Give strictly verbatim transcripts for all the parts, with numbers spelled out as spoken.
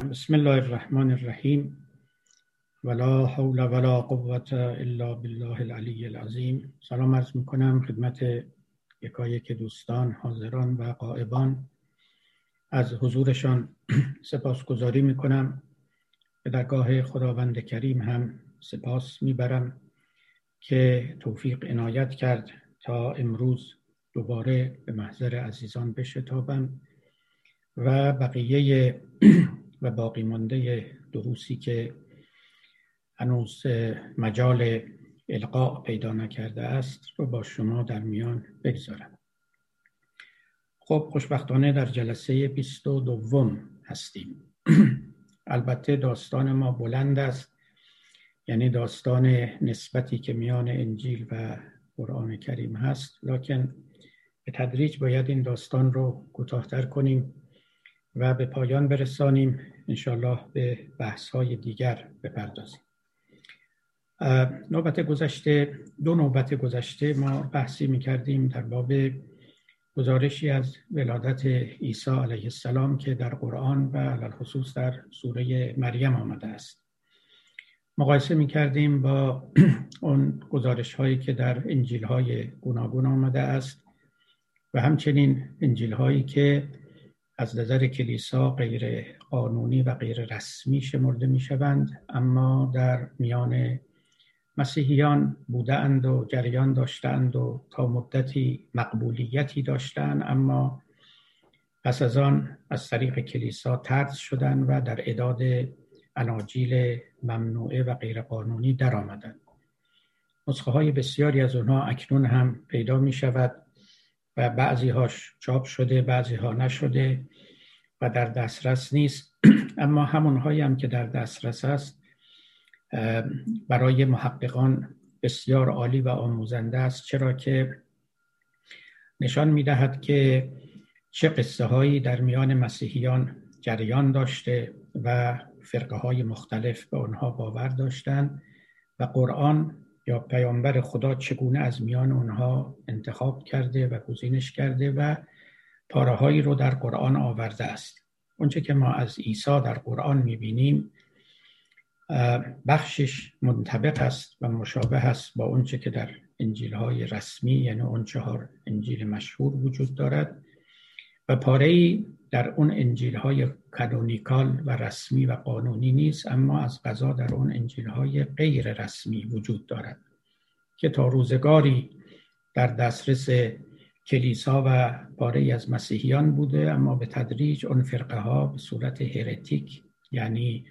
بسم الله الرحمن الرحیم ولا حول ولا قوة الا بالله العلی العظیم. سلام عرض میکنم خدمت یکایک دوستان حاضران و غائبان. از حضورشان سپاسگزاری میکنم. به درگاه خداوند کریم هم سپاس میبرم که توفیق عنایت کرد تا امروز دوباره به محضر عزیزان بشتابم و بقیه و باقی مانده دروسی که هنوز مجال القاء پیدا نکرده است رو با شما در میان بگذارم. خب خوشبختانه در جلسه بیست و دوم هستیم. البته داستان ما بلند است، یعنی داستان نسبتی که میان انجیل و قرآن کریم هست، لکن به تدریج باید این داستان رو کوتاه‌تر کنیم و به پایان برسانیم. انشالله به بحث‌های دیگر بپردازیم. نوبت گذشته دو نوبت گذشته ما بحثی می‌کردیم در باب گزارشی از ولادت عیسی علیه السلام که در قرآن و علی الخصوص در سوره مریم آمده است. مقایسه می‌کردیم با اون گزارش‌هایی که در انجیل‌های گوناگون آمده است و همچنین انجیل‌هایی که از نظر کلیسا غیر قانونی و غیر رسمی شمرده می شوند، اما در میان مسیحیان بودند و جریان داشتند و تا مدتی مقبولیتی داشتند، اما پس از آن از طریق کلیسا طرد شدند و در اعداد اناجیل ممنوعه و غیر قانونی در آمدند. نسخه های بسیاری از اونها اکنون هم پیدا می شود و بعضی هاش چاپ شده، بعضی ها نشده و در دسترس نیست. اما همون هایی هم که در دسترس است برای محققان بسیار عالی و آموزنده است، چرا که نشان می دهد که چه قصه هایی در میان مسیحیان جریان داشته و فرقه های مختلف به آنها باور داشتند و قرآن یا پیامبر خدا چگونه از میان اونها انتخاب کرده و گزینش کرده و پاره‌هایی رو در قرآن آورده است. اونچه که ما از عیسی در قرآن می‌بینیم بخشش منطبق است و مشابه است با اونچه که در انجیل‌های رسمی، یعنی اون چهار انجیل مشهور وجود دارد و پاره‌ای در اون انجیل‌های کانونیکال و رسمی و قانونی نیست، اما از قضا در اون انجیل‌های غیر رسمی وجود دارد که تا روزگاری در دسترس کلیسا و پاره‌ای از مسیحیان بوده، اما به تدریج اون فرقه ها به صورت هرتیک، یعنی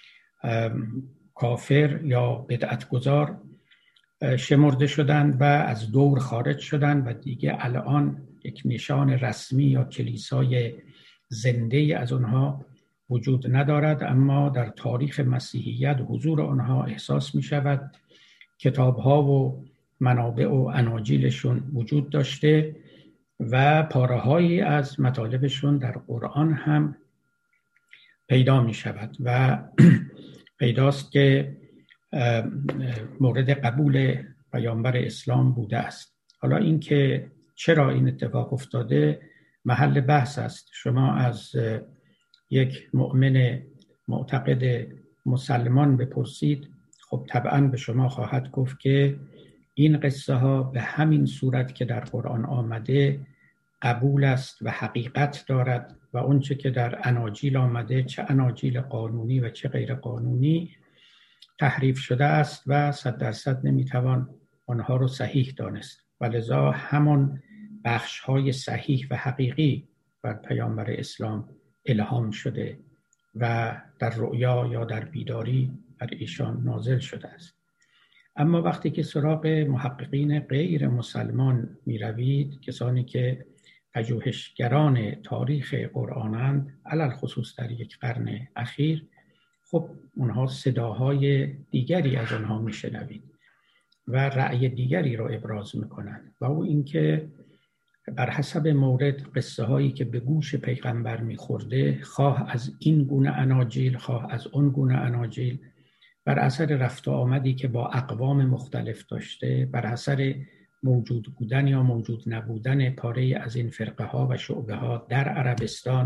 کافر یا بدعتگذار شمرده شدند و از دور خارج شدند و دیگه الان یک نشان رسمی یا کلیسای زنده از اونها وجود ندارد، اما در تاریخ مسیحیت حضور آنها احساس می شود. کتاب ها و منابع و اناجیلشون وجود داشته و پاره هایی از مطالبشون در قرآن هم پیدا می شود و پیداست که مورد قبول پیامبر اسلام بوده است. حالا این که چرا این اتفاق افتاده محل بحث است. شما از یک مؤمن معتقد مسلمان بپرسید، خب طبعا به شما خواهد گفت که این قصه ها به همین صورت که در قرآن آمده قبول است و حقیقت دارد و اونچه که در اناجیل آمده، چه اناجیل قانونی و چه غیر قانونی، تحریف شده است و صد درصد نمیتوان آنها رو صحیح دانست و لذا همون بخش های صحیح و حقیقی بر پیامبر اسلام الهام شده و در رؤیا یا در بیداری بر ایشان نازل شده است. اما وقتی که سراغ محققین غیر مسلمان می روید، کسانی که پژوهشگران تاریخ قرآنند، علل خصوص در یک قرن اخیر، خب اونها صداهای دیگری از اونها می شنوید و رأی دیگری رو ابراز می کنند و او اینکه بر حسب مورد قصه هایی که به گوش پیغمبر می خورده، خواه از این گونه اناجیل خواه از اون گونه اناجیل، بر اثر رفت و آمدی که با اقوام مختلف داشته، بر اثر موجود بودن یا موجود نبودن پاره از این فرقه ها و شعبه ها در عربستان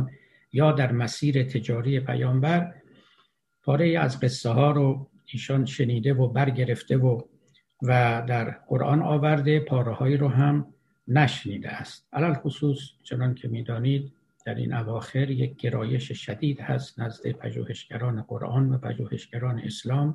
یا در مسیر تجاری پیامبر، پاره از قصه ها رو ایشان شنیده و برگرفته و و در قرآن آورده، پاره هایی رو هم نشنیده است. علل خصوص چنان که میدانید در این اواخر یک گرایش شدید هست نزد پژوهشگران قرآن و پژوهشگران اسلام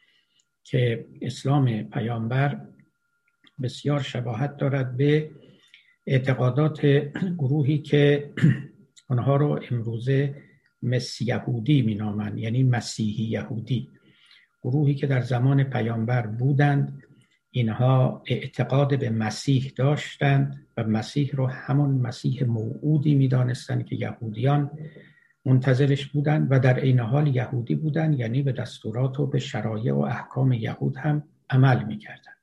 که اسلام پیامبر بسیار شباهت دارد به اعتقادات گروهی که آنها رو امروزه مسیحیهودی مینامند، یعنی مسیحی یهودی، گروهی که در زمان پیامبر بودند. اینها اعتقاد به مسیح داشتند و مسیح رو همون مسیح موعودی میدانستند که یهودیان منتظرش بودند و در عین حال یهودی بودند، یعنی به دستورات و به شرایع و احکام یهود هم عمل میکردند.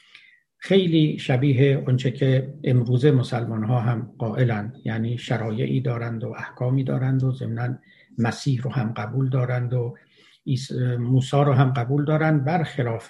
خیلی شبیه اونچه که امروزه مسلمان ها هم قائلند، یعنی شرایعی دارند و احکامی دارند و ضمناً مسیح رو هم قبول دارند و موسی رو هم قبول دارند، برخلاف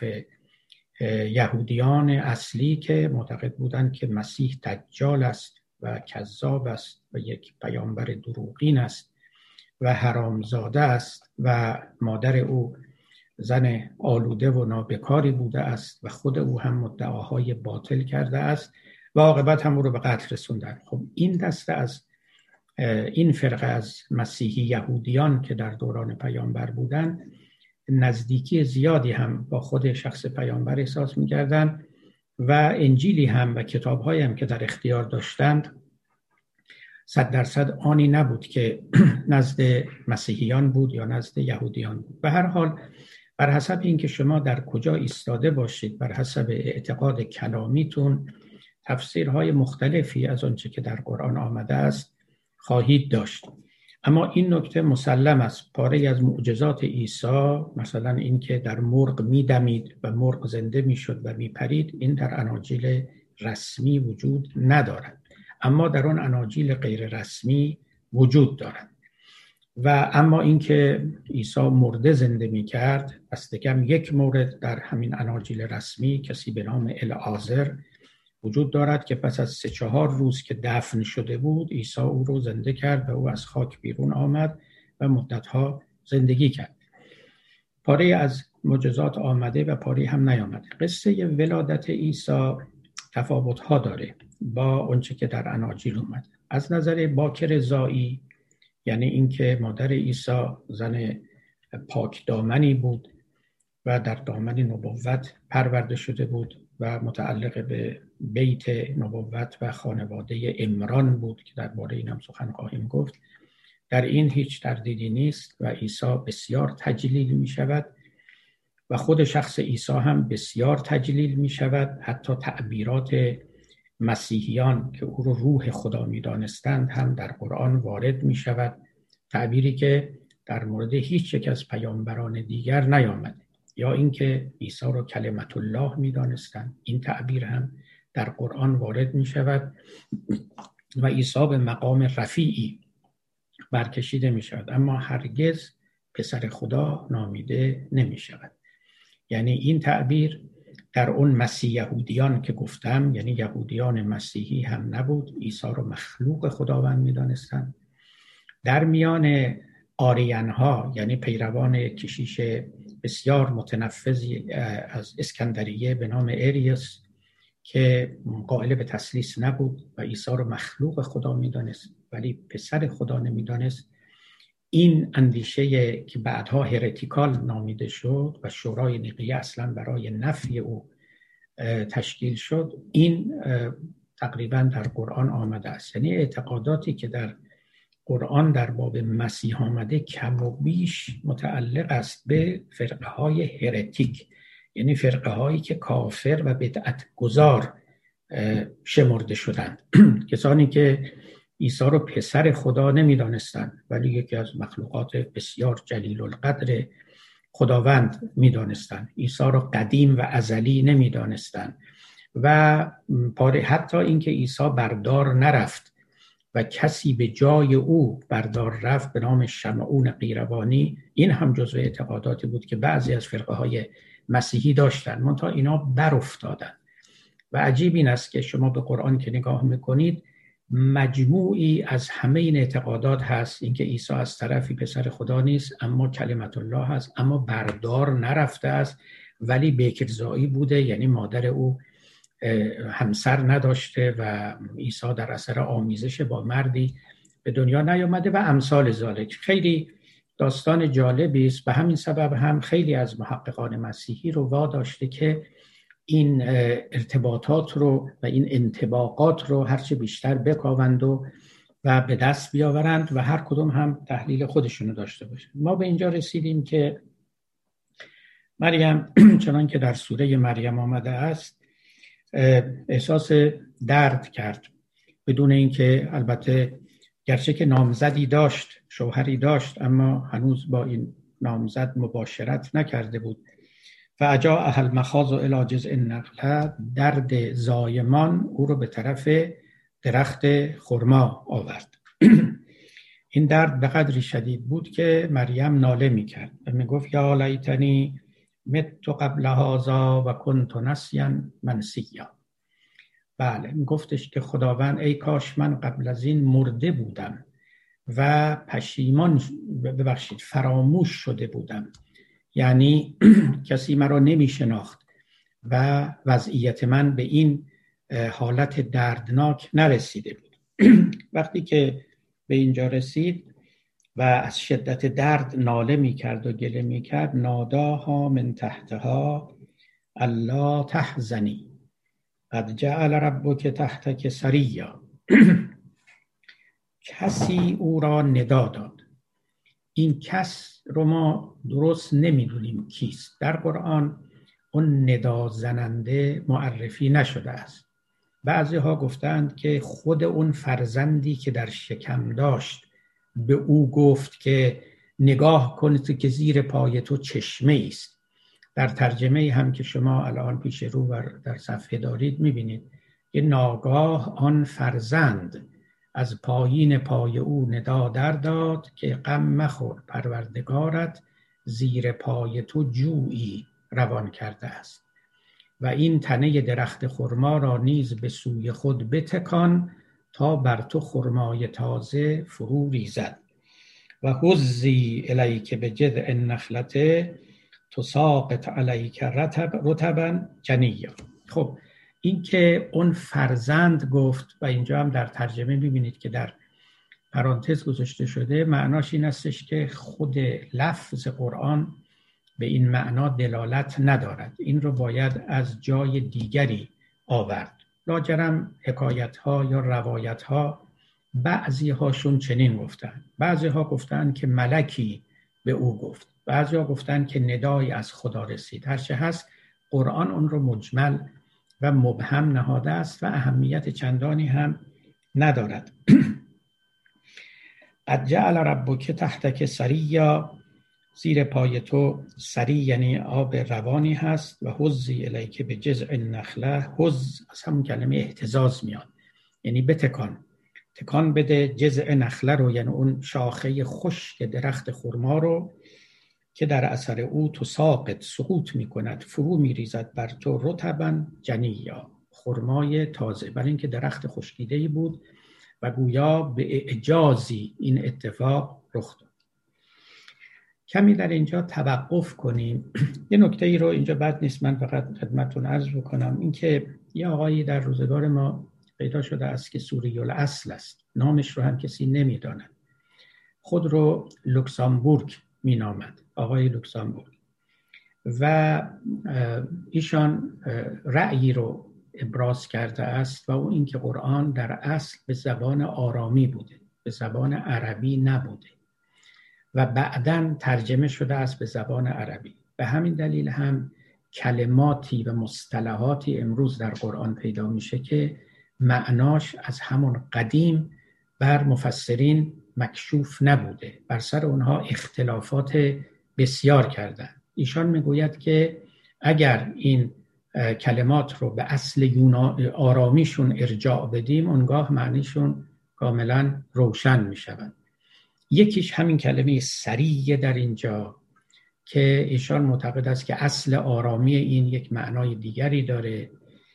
یهودیان اصلی که معتقد بودند که مسیح دجال است و کذاب است و یک پیامبر دروغین است و حرامزاده است و مادر او زن آلوده و نابکاری بوده است و خود او هم مدعاهای باطل کرده است و عاقبت هم او رو به قتل رسوندند. خب این دسته از این فرقه از مسیحی یهودیان که در دوران پیامبر بودند نزدیکی زیادی هم با خود شخص پیامبر احساس می‌کردند و انجیلی هم و کتاب‌هایی هم که در اختیار داشتند صد درصد آنی نبود که نزد مسیحیان بود یا نزد یهودیان بود. به هر حال بر حسب اینکه شما در کجا ایستاده باشید، بر حسب اعتقاد کلامیتون تفسیرهای مختلفی از آنچه که در قرآن آمده است خواهید داشت. اما این نکته مسلم است، پاره از معجزات عیسی، مثلا این که در مرغ می‌دمید و مرغ زنده می‌شد و می‌پرید، این در اناجیل رسمی وجود ندارد، اما در آن اناجیل غیر رسمی وجود دارد. و اما این که عیسی مرده زنده می‌کرد، دستکم یک مورد در همین اناجیل رسمی کسی به نام العازر وجود دارد که پس از سه چهار روز که دفن شده بود عیسی او رو زنده کرد و او از خاک بیرون آمد و مدتها زندگی کرد. پاره از معجزات آمده و پاره هم نیامده. قصه ولادت عیسی تفاوت‌ها داره با اونچه که در اناجیل اومد. از نظر باکر زایی، یعنی اینکه مادر عیسی زن پاک دامنی بود و در دامن نبوت پرورده شده بود و متعلق به بیت نبوت و خانواده عمران بود که درباره این هم سخن خواهیم گفت، در این هیچ تردیدی نیست و عیسی بسیار تجلیل می شود و خود شخص عیسی هم بسیار تجلیل می شود. حتی تعبیرات مسیحیان که او رو روح خدا می دانستند هم در قرآن وارد می شود، تعبیری که در مورد هیچ یک از پیامبران دیگر نیامده. یا اینکه عیسی رو کلمت الله می دانستند، این تعبیر هم در قرآن وارد می شود و عیسی به مقام رفیعی برکشیده می شود، اما هرگز پسر خدا نامیده نمی شود. یعنی این تعبیر در اون مسیح یهودیان که گفتم، یعنی یهودیان مسیحی هم نبود، عیسی رو مخلوق خداوند می دانستند. در میان آریان ها، یعنی پیروان کشیش بسیار متنفذی از اسکندریه به نام اریوس که قائل به تثلیث نبود و عیسی رو مخلوق خدا می‌دانست ولی پسر خدا نمی‌دانست، این اندیشه که بعدها هرتیکال نامیده شد و شورای نیقیه اصلا برای نفی او تشکیل شد، این تقریبا در قرآن آمده است. یعنی اعتقاداتی که در قرآن در باب مسیح آمده کم و بیش متعلق است به فرقه های هرتیک، یعنی فرقه هایی که کافر و بدعت گذار شمرده شدند. کسانی که عیسی رو پسر خدا نمی دانستند ولی یکی از مخلوقات بسیار جلیل القدر خداوند می دانستند. عیسی رو قدیم و ازلی نمی دانستند و حتی اینکه عیسی بردار نرفت و کسی به جای او بردار رفت به نام شمعون قیروانی، این هم جزو اعتقاداتی بود که بعضی از فرقه های مسیحی داشتن، منتها اینا بر افتادن. و عجیب این است که شما به قرآن که نگاه میکنید مجموعی از همه این اعتقادات هست، اینکه عیسی از طرفی پسر خدا نیست اما کلمت الله هست، اما بردار نرفته است ولی بکرزایی بوده، یعنی مادر او همسر نداشته و عیسی در اثر آمیزش با مردی به دنیا نیامده و امثال ذالک. خیلی داستان جالبی است. به همین سبب هم خیلی از محققان مسیحی رو واداشته که این ارتباطات رو و این انطباقات رو هرچه بیشتر بکاوند و و به دست بیاورند و هر کدوم هم تحلیل خودشونو داشته باشند. ما به اینجا رسیدیم که مریم چنان که در سوره مریم آمده است احساس درد کرد، بدون اینکه، البته گرچه که نامزدی داشت، شوهری داشت، اما هنوز با این نامزد مباشرت نکرده بود. فاجاءها المخاض الی جذع النخله، درد زایمان او رو به طرف درخت خرما آورد. این درد به قدری شدید بود که مریم ناله میکرد و میگفت یا لیتنی مت قبل هذا و کنت نسیا منسیا. بله، میگفتش که خداوند ای کاش من قبل از این مرده بودم و پشیمان، ببخشید فراموش شده بودم، یعنی کسی مرا نمی شناخت و وضعیت من به این حالت دردناک نرسیده بود. وقتی که به اینجا رسید و از شدت درد ناله می کرد و گله می کرد، ناداها من تحتها الا تحزنی قد جعل ربک تحتک سریا. کسی او را ندا داد. این کس رو ما درست نمیدونیم کیست. در قرآن اون ندا زننده معرفی نشده است. بعضی ها گفتند که خود اون فرزندی که در شکم داشت به او گفت که نگاه کن که زیر پای تو چشمه است. در ترجمه هم که شما الان پیش رو و در صفحه دارید میبینید که ناگاه آن فرزند از پایین پای او ندا در داد که غم مخور، پروردگارت زیر پای تو جویی روان کرده است و این تنه درخت خرما را نیز به سوی خود بتکان تا بر تو خرمای تازه فرو ریزد و هزی الیک بجذع النخلة تساقط علیک رطبا جنیا. خب این که اون فرزند گفت و اینجا هم در ترجمه میبینید که در پرانتز گذاشته شده، معناش این استش که خود لفظ قرآن به این معنا دلالت ندارد. این رو باید از جای دیگری آورد. لاجرم حکایت ها یا روایت ها بعضی هاشون چنین گفتن. بعضی ها گفتن که ملکی به او گفت، بعضی ها گفتن که ندایی از خدا رسید. هرچه هست قرآن اون رو مجمل و مبهم نهاده است و اهمیت چندانی هم ندارد. قد جعل ربک تحتک سریا، زیر پای تو سری یعنی آب روانی هست و هزی الیک بجذع النخله. هز از همون کلمه اهتزاز میاد، یعنی بتکان، تکان بده جذع نخله رو، یعنی اون شاخه خشک درخت خرما رو که در اثر او تساقط سقوط میکند، فرو میریزد بر تو رطبا جنیا، خرمای تازه. برای اینکه درخت خشکیده‌ای بود و گویا به اعجازی این اتفاق رخ داد. کمی در اینجا توقف کنیم. یه نکته ای رو اینجا بد نیست من فقط خدمتتون عرض بکنم، این که یه آقایی در روزگار ما پیدا شده است که سوری الاصل است، نامش رو هم کسی نمیداند، خود رو لوکسامبورگ مینامد، آقای لوکسامبورگ، و ایشان رأیی رو ابراز کرده است و اون این که قرآن در اصل به زبان آرامی بوده، به زبان عربی نبوده و بعداً ترجمه شده است به زبان عربی. به همین دلیل هم کلماتی و مصطلحاتی امروز در قرآن پیدا میشه که معناش از همون قدیم بر مفسرین مکشوف نبوده، بر سر اونها اختلافات بسیار کردن. ایشان میگوید که اگر این کلمات رو به اصل یونان آرامیشون ارجاع بدیم، اونگاه معنیشون کاملا روشن میشوند. یکیش همین کلمه سریه در اینجا که ایشان معتقد است که اصل آرامی این یک معنای دیگری داره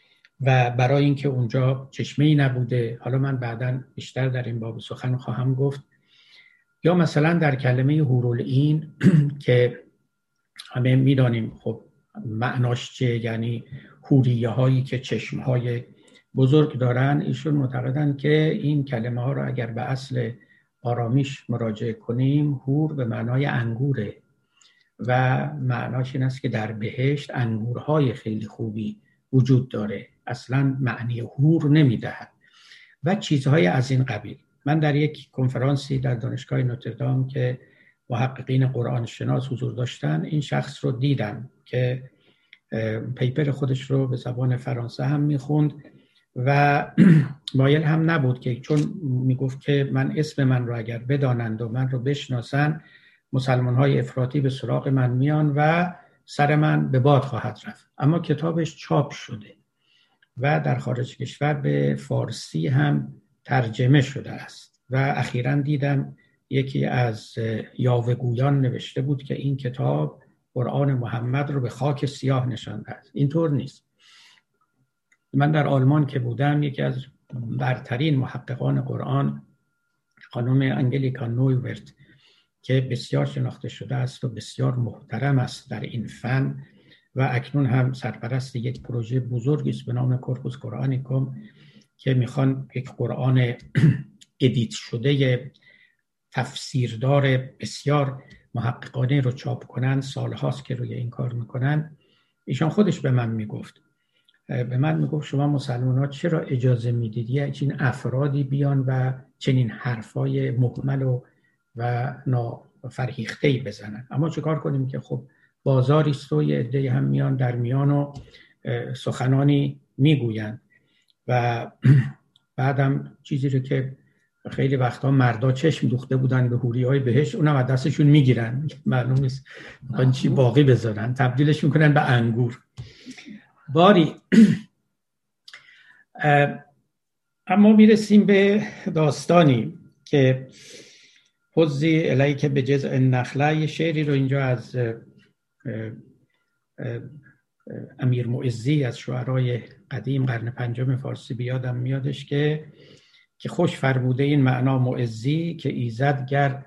و برای اینکه اونجا چشمه‌ای نبوده، حالا من بعداً بیشتر در این باب سخن خواهم گفت، یا مثلا در کلمه حورالعین که همه میدانیم خب معناش چه، یعنی حوریه هایی که چشم های بزرگ دارن. ایشون معتقدن که این کلمه ها رو اگر به اصل آرامیش مراجعه کنیم، حور به معنای انگوره و معناش این است که در بهشت انگورهای خیلی خوبی وجود داره، اصلا معنی حور نمیدهد و چیزهای از این قبیل. من در یک کنفرانسی در دانشگاه نوتردام که محققین قرآن شناس حضور داشتن، این شخص رو دیدم که پیپر خودش رو به زبان فرانسه هم میخوند و مایل هم نبود که، چون میگفت که من اسم من رو اگر بدانند و من رو بشناسن، مسلمان های افراطی به سراغ من میان و سر من به باد خواهد رفت. اما کتابش چاپ شده و در خارج کشور به فارسی هم ترجمه شده است و اخیراً دیدم یکی از یاوه‌گویان نوشته بود که این کتاب قرآن محمد رو به خاک سیاه نشانده است. اینطور نیست. من در آلمان که بودم، یکی از برترین محققان قرآن خانم انگلیکا نویورت که بسیار شناخته شده است و بسیار محترم است در این فن و اکنون هم سرپرست یک پروژه بزرگی است به نام کورپوس قرآنیکوم که میخوان یک قرآن ادیت شده تفسیردار بسیار محققانه رو چاپ کنن. سالهاست که روی این کار میکنن. ایشان خودش به من میگفت به من میگفت شما مسلمان ها چرا اجازه میدید یه چنین افرادی بیان و چنین حرفای مهمل و و نافرهیخته‌ای بزنن؟ اما چه کار کنیم که خب بازاری است و یه عده‌ای هم میان در میان و سخنانی میگوین و بعدم چیزی رو که خیلی وقتا مردا چشم دوخته بودن به حوری‌های بهشت، اونم از دستشون میگیرن، معلوم نیست میخوان چی باقی بذارن، تبدیلش میکنن به انگور. باری اما میرسیم به داستانی که حزی الیک به جذع النخله، یه شعری رو اینجا از امیر معزی از شعرای قدیم قرن پنجم فارسی بیادم میادش که که خوش فرموده این معنا معزی که ایزد گر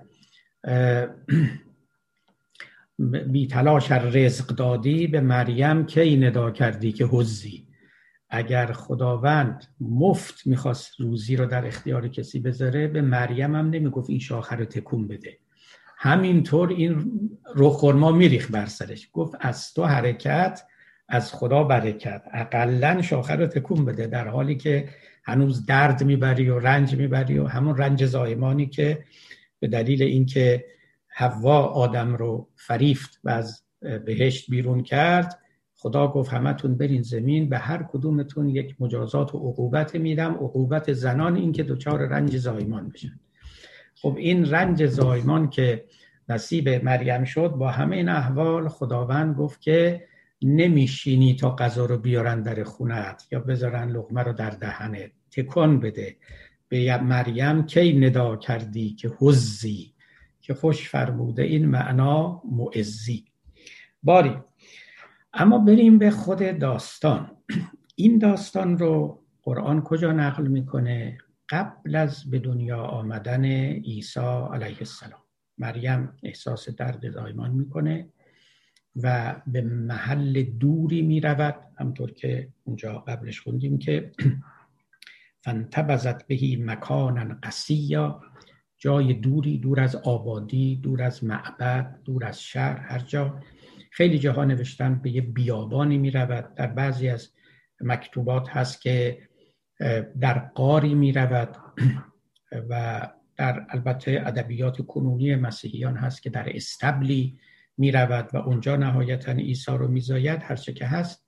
بی تلاش رزق دادی، به مریم کی ندا کردی که حزی. اگر خداوند مفت میخواست روزی رو در اختیار کسی بذاره، به مریم هم نمیگفت این شاخه رو تکون بده، همینطور این رو خرما میریخ بر سرش، گفت از تو حرکت از خدا برکت، اقلن شاخه رو تکون بده، در حالی که هنوز درد میبری و رنج میبری و همون رنج زایمانی که به دلیل اینکه حوا آدم رو فریفت و از بهشت بیرون کرد، خدا گفت همتون برین زمین، به هر کدومتون یک مجازات و عقوبت میدم. عقوبت زنان این که دوچار رنج زایمان بشن. خب این رنج زایمان که نصیب مریم شد، با همه این احوال خداوند گفت که نمیشینی تا غذا رو بیارن در خونت یا بذارن لقمه رو در دهنت، تکون بده. به مریم کی ندا کردی که حزی، که خوش فرموده این معنا معزی. باری اما بریم به خود داستان. این داستان رو قرآن کجا نقل میکنه؟ قبل از به دنیا آمدن عیسی علیه السلام. مریم احساس درد زایمان میکنه و به محل دوری میرود، همطور که اونجا قبلش خوندیم که فانتبذت بهی مکانا قصیا، جای دوری، دور از آبادی، دور از معبد، دور از شهر، هر جا. خیلی جاها نوشتن به یه بیابانی می رود. در بعضی از مکتوبات هست که در غاری می رود و در البته ادبیات کنونی مسیحیان هست که در استبلی می رود و اونجا نهایتاً عیسی رو می زاید. هرچه که هست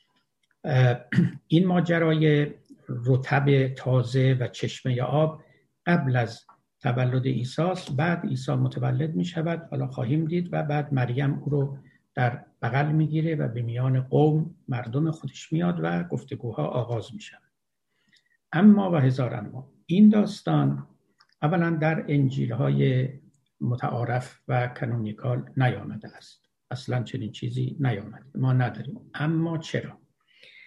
این ماجرای رطب تازه و چشمه آب قبل از تولد عیسی است. بعد عیسی متولد می شود، حالا خواهیم دید، و بعد مریم او رو در بغل می گیره و به میان قوم مردم خودش میاد و گفتگوها آغاز می شود. اما و هزار اما، این داستان اولا در انجیل های متعارف و کانونیکال نیامده است. اصلا چنین چیزی نیامده، ما نداریم. اما چرا؟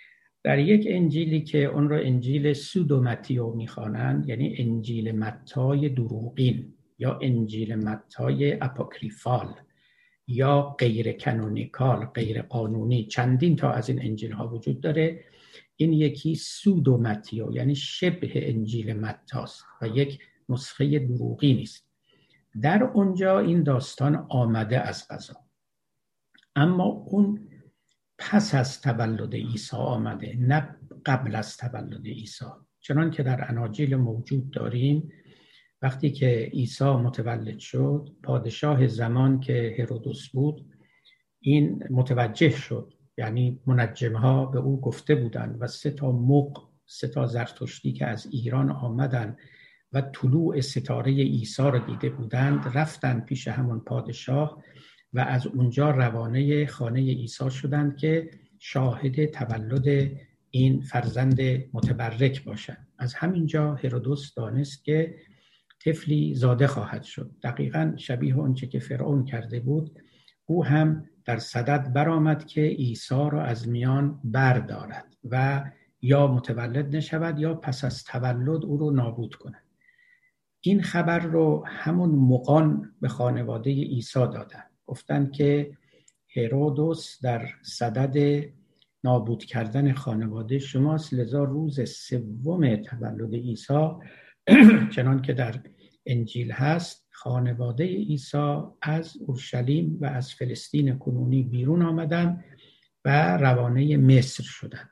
در یک انجیلی که اون رو انجیل سودو متیو میخوانند، یعنی انجیل متی دروغین یا انجیل متی اپوکریفال یا غیر کانونیکال، غیر قانونی، چندین تا از این انجیل ها وجود داره. این یکی سودو متیو یعنی شبه انجیل متاست و یک نسخه دروغی نیست. در اونجا این داستان آمده از قضا، اما اون پس از تولد عیسی آمده، نه قبل از تولد عیسی. چنان که در اناجیل موجود داریم، وقتی که عیسی متولد شد، پادشاه زمان که هرودوس بود این متوجه شد، یعنی منجم‌ها به او گفته بودند و سه تا مغ، سه تا زرتشتی که از ایران آمدن و طلوع ستاره عیسی را دیده بودند، رفتن پیش همون پادشاه و از اونجا روانه خانه عیسی شدند که شاهد تولد این فرزند متبرک باشند. از همینجا هرودوس دانست که طفلی زاده خواهد شد، دقیقاً شبیه اونچه که فرعون کرده بود. او هم در صدد برآمد که عیسی را از میان بردارد و یا متولد نشود یا پس از تولد او رو نابود کند. این خبر رو همون مغان به خانواده عیسی دادن، گفتن که هرودوس در صدد نابود کردن خانواده شماست، لذا روز سوم تولد عیسی چنان که در انجیل هست، خانواده عیسی از اورشلیم و از فلسطین کنونی بیرون آمدن و روانه مصر شدند.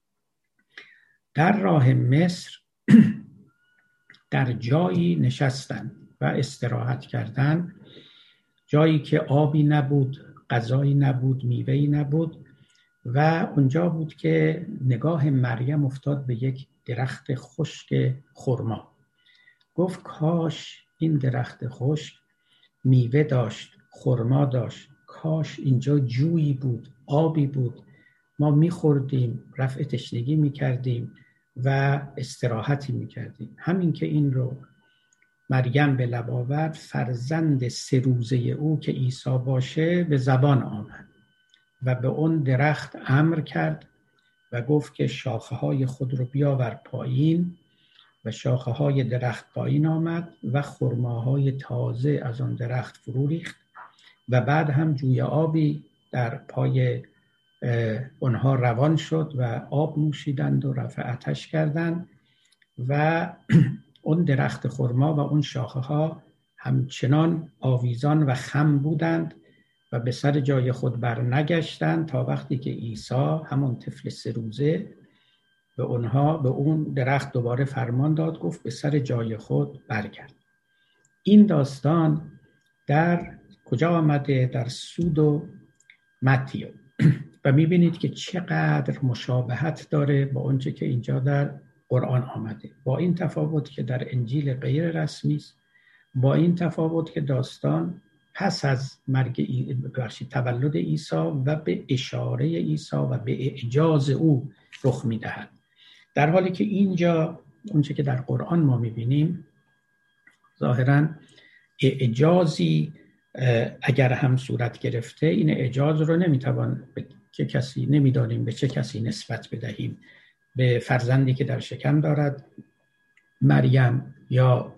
در راه مصر در جایی نشستند و استراحت کردند، جایی که آبی نبود، غذایی نبود، میوه‌ای نبود، و اونجا بود که نگاه مریم افتاد به یک درخت خشک خرما. گفت کاش این درخت خشک میوه داشت، خرما داشت، کاش اینجا جویی بود، آبی بود، ما میخوردیم، رفع تشنگی میکردیم و استراحتی میکردیم. همین که این رو مریم به لب آورد، فرزند سه روزه او که عیسی باشه به زبان آمد و به اون درخت امر کرد و گفت که شاخه های خود رو بیاور پایین، و شاخه های درخت پایین آمد و خرماهای تازه از آن درخت فرو ریخت و بعد هم جوی آبی در پای اونها روان شد و آب نوشیدند و رفع آتش کردند و اون درخت خرما و اون شاخه ها همچنان آویزان و خم بودند و به سر جای خود بر نگشتند تا وقتی که عیسی همون طفل سه روزه به اونها به اون درخت دوباره فرمان داد، گفت به سر جای خود برگرد. این داستان در کجا آمده؟ در سودو متیو و میبینید که چقدر مشابهت داره با اونچه که اینجا در قرآن آمده، با این تفاوت که در انجیل غیر رسمی است، با این تفاوت که داستان پس از مرگ ای... تولد عیسی و به اشاره عیسی و به اعجاز او رخ میدهد، در حالی که اینجا اونچه که در قرآن ما میبینیم ظاهراً اعجازی اگر هم صورت گرفته، این اعجاز رو نمیتوان به چه کسی نمیدانیم به چه کسی نسبت بدهیم، به فرزندی که در شکم دارد مریم یا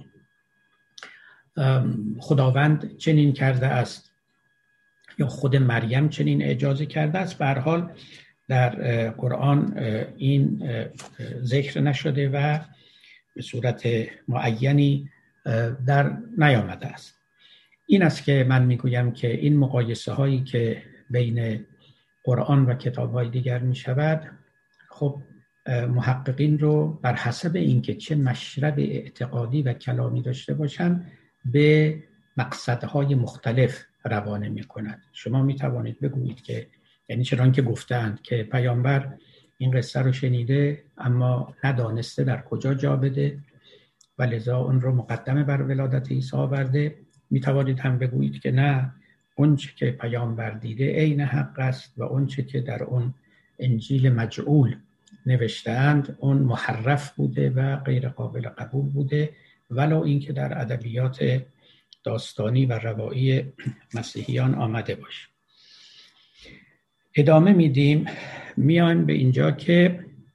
خداوند چنین کرده است یا خود مریم چنین اعجازی کرده است. به هر حال در قرآن این ذکر نشده و به صورت معینی در نیامده است. این است که من میگویم که این مقایسه هایی که بین قرآن و کتاب های دیگر می شود، خب محققین رو بر حسب اینکه چه مشرب اعتقادی و کلامی داشته باشند به مقصدهای مختلف روانه می کند. شما می توانید بگویید که یعنی چنان که گفتند که پیامبر این قصه رو شنیده اما ندانسته در کجا جا بده و لذا اون رو مقدمه بر ولادت عیسی آورده. می توانید هم بگویید که نه، اونچه که پیامبر دیده عین حق است و اونچه که در اون انجیل مجعول نوشته‌اند اون محرف بوده و غیر قابل قبول بوده، ولو اینکه در ادبیات داستانی و روایی مسیحیان آمده باشه. ادامه میدیم، میایم به اینجا که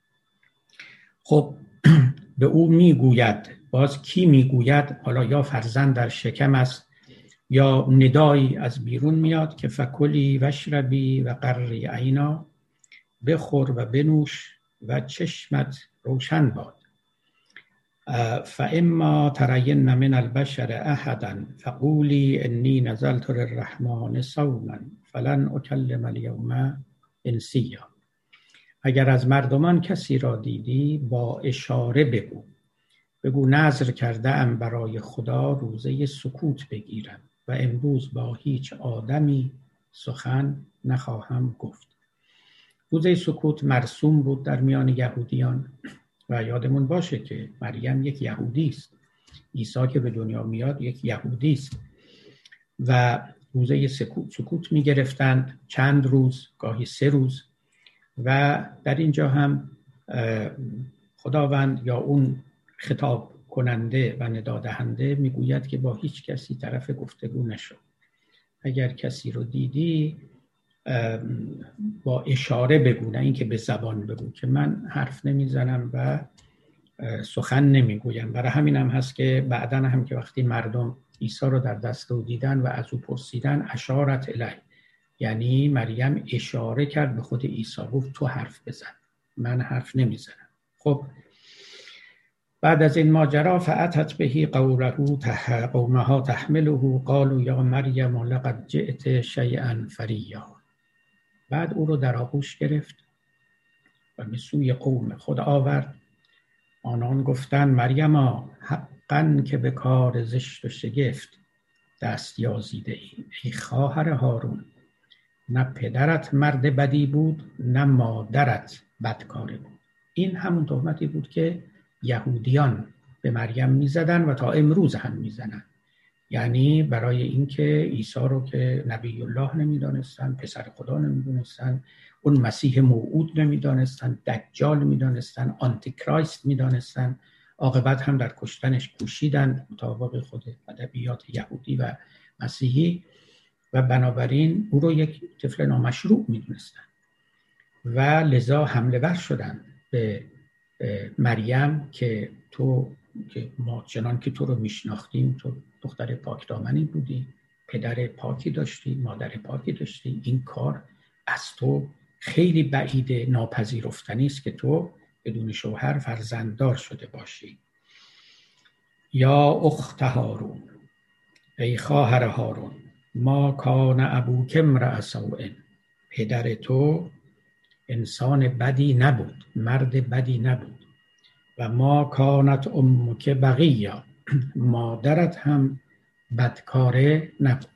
خب به او میگوید، باز کی میگوید؟ حالا یا فرزند در شکم است یا ندایی از بیرون میاد که فکلی وشربی و قرری عینا، بخور و بنوش و چشمت روشن باد. فاما ترین من البشر احدا فقولی انی نذرت للرحمن صوما فلن اکلم اليوم انسیا. اگر از مردمان کسی را دیدی با اشاره بگو، بگو نذر کرده ام برای خدا روزه سکوت بگیرم و امروز با هیچ آدمی سخن نخواهم گفت. روزه سکوت مرسوم بود در میان یهودیان و یادمون باشه که مریم یک یهودی است، عیسی که به دنیا میاد یک یهودی است و روزه سکوت سکوت می گرفتند چند روز، گاهی سه روز. و در اینجا هم خداوند یا اون خطاب کننده و ندادهنده میگوید که با هیچ کسی طرف گفتگو نشو. اگر کسی رو دیدی با اشاره بگو، نه اینکه به زبان بگو که من حرف نمیزنم و سخن نمیگویم. برای همین هم هست که بعداً هم که وقتی مردم عیسی رو در دست او دیدن و از او پرسیدن، اشارت الیه، یعنی مریم اشاره کرد به خود عیسی، گفت تو حرف بزن، من حرف نمیزنم. خب بعد از این ماجرا فاتت بهی قوله قومها تحمله قالوا یا مریم لقد جئت شیئا فریا. بعد او رو در آغوش گرفت و به سوی قوم خود آورد. آنان گفتند مریما حقا که به کار زشت و شگفت دست یازیده ای. ای خواهر هارون، نه پدرت مرد بدی بود نه مادرت بدکاره بود. این همون تهمتی بود که یهودیان به مریم میزدن و تا امروز هم میزنن، یعنی برای اینکه عیسی رو که نبی الله نمیدانستن، پسر خدا نمیدونستن، اون مسیح موعود نمیدانستن، دجال میدانستن، آنتی کرایست میدانستن، عاقبت هم در کشتنش کوشیدن مطابق خود ادبیات یهودی و مسیحی و بنابراین او رو یک طفل نامشروع میدونستن و لذا حمله ور شدن به مریم که تو که ما چنان که تو رو میشناختیم تو دختر پاک دامنی بودی، پدر پاکی داشتی، مادر پاکی داشتی، این کار از تو خیلی بعید، ناپذیرفتنی است که تو بدون شوهر فرزنددار شده باشی. یا اخت هارون، ای خواهر هارون، ما کان ابوک امرأ سوء، پدر تو انسان بدی نبود، مرد بدی نبود، و ما کانت امک بغیا، مادرت هم بدکاره نبود.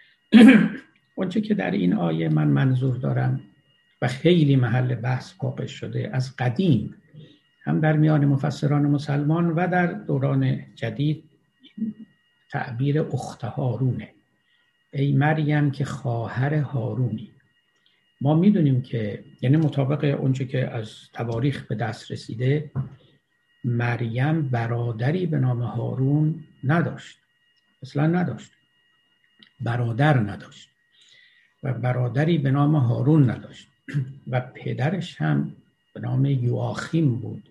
اونچه که در این آیه من منظور دارم و خیلی محل بحث واقع شده از قدیم، هم در میان مفسران مسلمان و در دوران جدید، تعبیر اخت هارونه. ای مریم که خواهر هارونی. ما میدونیم که یعنی مطابق اونچه که از تواریخ به دست رسیده، مریم برادری به نام هارون نداشت، اصلا نداشت، برادر نداشت و برادری به نام هارون نداشت و پدرش هم به نام یواخیم بود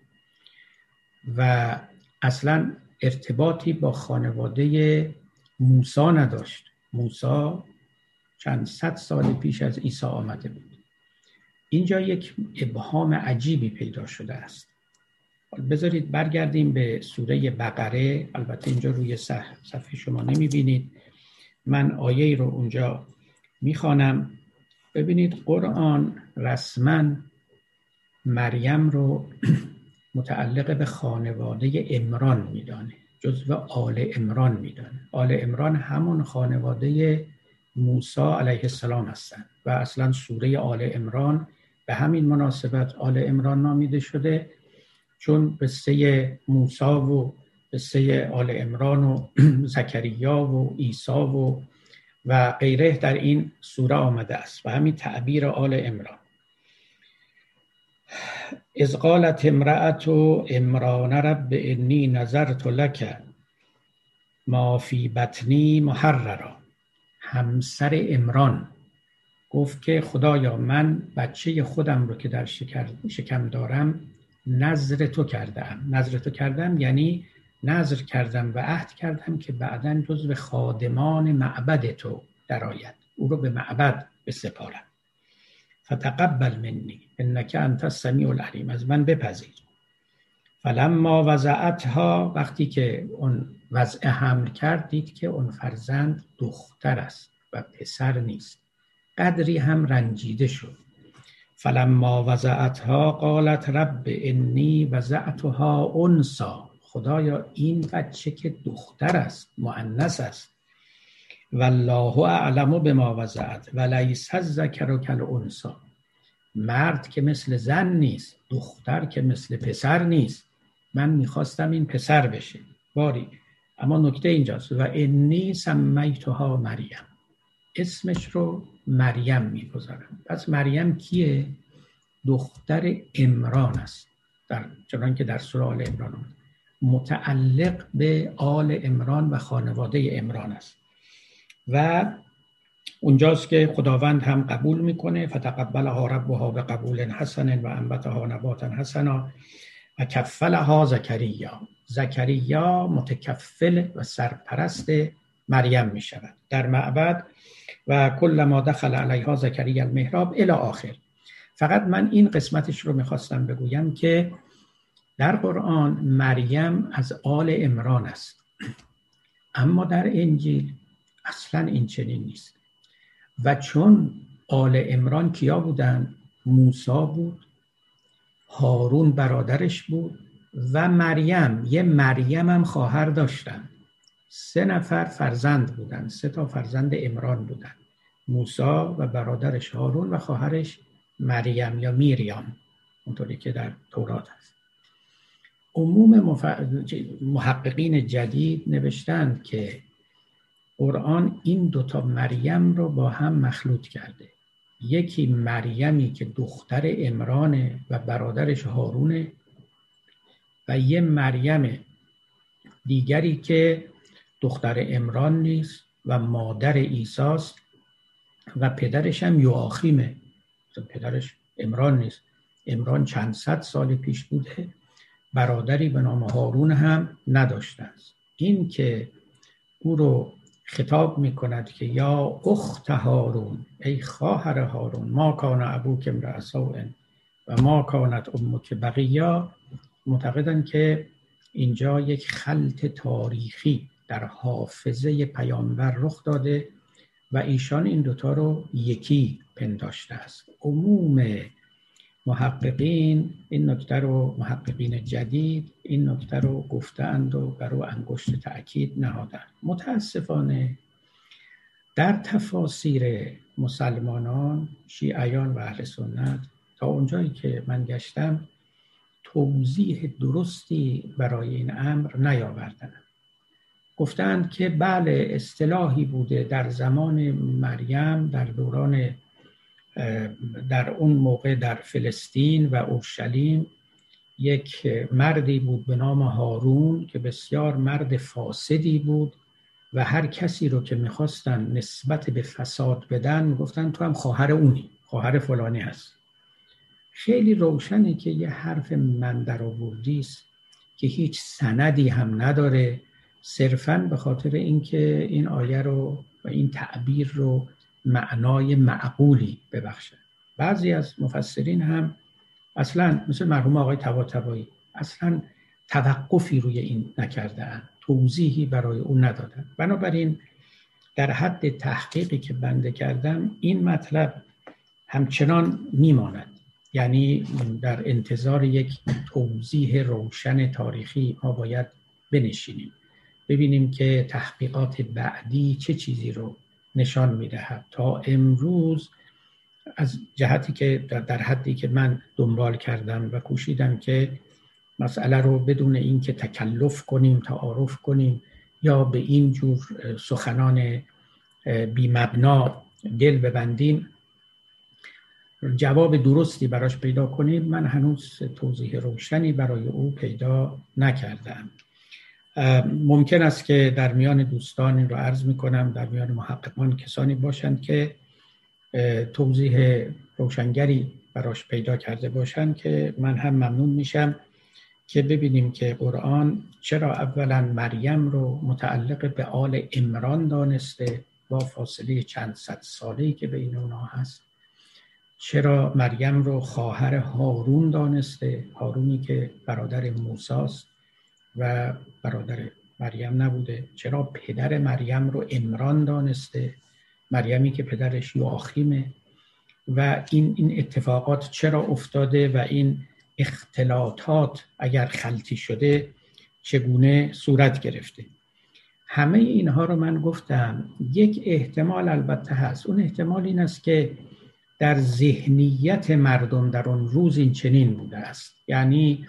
و اصلا ارتباطی با خانواده موسی نداشت. موسی چند صد سال پیش از عیسی آمده بود. اینجا یک ابهام عجیبی پیدا شده است. بذارید برگردیم به سوره بقره. البته اینجا روی صفحه شما نمیبینید، من آیه رو اونجا میخوانم. ببینید قرآن رسما مریم رو متعلق به خانواده عمران میدانه، جزو آل عمران میدانه. آل عمران همون خانواده موسی علیه السلام هستند و اصلا سوره آل عمران به همین مناسبت آل عمران نامیده شده، چون قصه موسی و قصه آل عمران و زکریا و عیسی و و غیره در این سوره آمده است و همین تعبیر آل عمران. اذ قالت امرأة عمران رب انی نذرت لک ما فی بطنی محررا. همسر عمران گفت که خدایا من بچه خودم رو که در شکم دارم نظر تو کردم. نظر تو کردم یعنی نظر کردم و عهد کردم که بعداً جزو خادمان معبد تو درآید، او رو به معبد بسپارم. فتقبل منی انک انت السمیع العلیم، از من بپذیر. فلما وضعتها، وقتی که اون وضع حمل کرد دید که اون فرزند دختر است و پسر نیست، قدری هم رنجیده شد. فلما وضعتها قالت رب انی وضعتها انثی، خدایا این بچه که دختر است، مؤنث است، والله اعلم بما وضعت ولیس الذکر کالانثی، مرد که مثل زن نیست، دختر که مثل پسر نیست، من میخواستم این پسر بشه. باری اما نکته اینجاست، و انی سمیتها مریم، اسمش رو مریم میگذارم. پس مریم کیه؟ دختر عمران است، در چنان که در سوره آل عمران آمده، متعلق به آل عمران و خانواده عمران است و اونجاست که خداوند هم قبول میکنه. فتقبلها ربها بقبول حسن و انبتها نباتا حسنا و کفلها زکریا. زکریا متکفل و سرپرست مریم میشود در معبد. و کلما دخل علیها زکریا المحراب الی آخر. فقط من این قسمتش رو میخواستم بگویم که در قرآن مریم از آل عمران است، اما در انجیل اصلا این چنین نیست. و چون آل عمران کیا بودن؟ موسی بود، هارون برادرش بود و مریم. یه مریم هم خواهر داشتن، سه نفر فرزند بودن، سه تا فرزند عمران بودن، موسی و برادرش هارون و خواهرش مریم یا میریام، اونطوری که در تورات هست. عموم مف... محققین جدید نوشتند که قرآن این دوتا مریم رو با هم مخلوط کرده. یکی مریمی که دختر عمرانه و برادرش هارونه و یه مریم دیگری که دختر عمران نیست و مادر عیسی است و پدرش هم یوآخیمه. پدرش عمران نیست، عمران چند صد سال پیش بوده، برادری به نام هارون هم نداشته است. این که او رو خطاب میکند که یا اخت هارون، ای خواهر هارون، ما کان ابوک امرأ سوء و ما کانت امک بغیا، معتقدند که اینجا یک خلط تاریخی در حافظه پیامبر رخ داده و ایشان این دوتا رو یکی پنداشته است. عموم محققین این نکته رو، محققین جدید این نکته رو گفتند و بر او انگشت تأکید نهادند. متاسفانه در تفاسیر مسلمانان، شیعیان و اهل سنت تا اونجایی که من گشتم توضیح درستی برای این امر نیاوردند. گفتند که بله اصطلاحی بوده در زمان مریم، در دوران در اون موقع در فلسطین و اورشلیم یک مردی بود به نام هارون که بسیار مرد فاسدی بود و هر کسی رو که میخواستن نسبت به فساد بدن گفتن تو هم خواهر اونی، خواهر فلانی هست. خیلی روشنه که یه حرف من در آوردی است که هیچ سندی هم نداره، صرفاً به خاطر اینکه این آیه رو و این تعبیر رو معنای معقولی ببخشن. بعضی از مفسرین هم اصلاً مثل مرحوم آقای طباطبایی اصلاً توقفی روی این نکردن، توضیحی برای اون ندادن. بنابراین در حد تحقیقی که بنده کردم این مطلب همچنان میماند، یعنی در انتظار یک توضیح روشن تاریخی ما باید بنشینیم، ببینیم که تحقیقات بعدی چه چیزی رو نشان میدهد. تا امروز از جهتی که در حدی که من دنبال کردم و کوشیدم که مسئله رو بدون این که تکلف کنیم، تعارف کنیم یا به این جور سخنان بی مبنا دل ببندیم، جواب درستی براش پیدا کنیم، من هنوز توضیح روشنی برای او پیدا نکردم. ممکن است که در میان دوستان این رو عرض میکنم، در میان محققان کسانی باشند که توضیح روشنگری براش پیدا کرده باشن که من هم ممنون میشم که ببینیم که قرآن چرا اولا مریم رو متعلق به آل عمران دانسته با فاصله چند صد ساله‌ای که بین اونها هست، چرا مریم رو خواهر هارون دانسته، هارونی که برادر موسی است و برادر مریم نبوده، چرا پدر مریم رو عمران دانسته، مریمی که پدرش یواخیمه، و این این اتفاقات چرا افتاده و این اختلاطات اگر خلطی شده چگونه صورت گرفته. همه اینها رو من گفتم. یک احتمال البته هست، اون احتمال این است که در ذهنیت مردم در اون روز این چنین بوده است، یعنی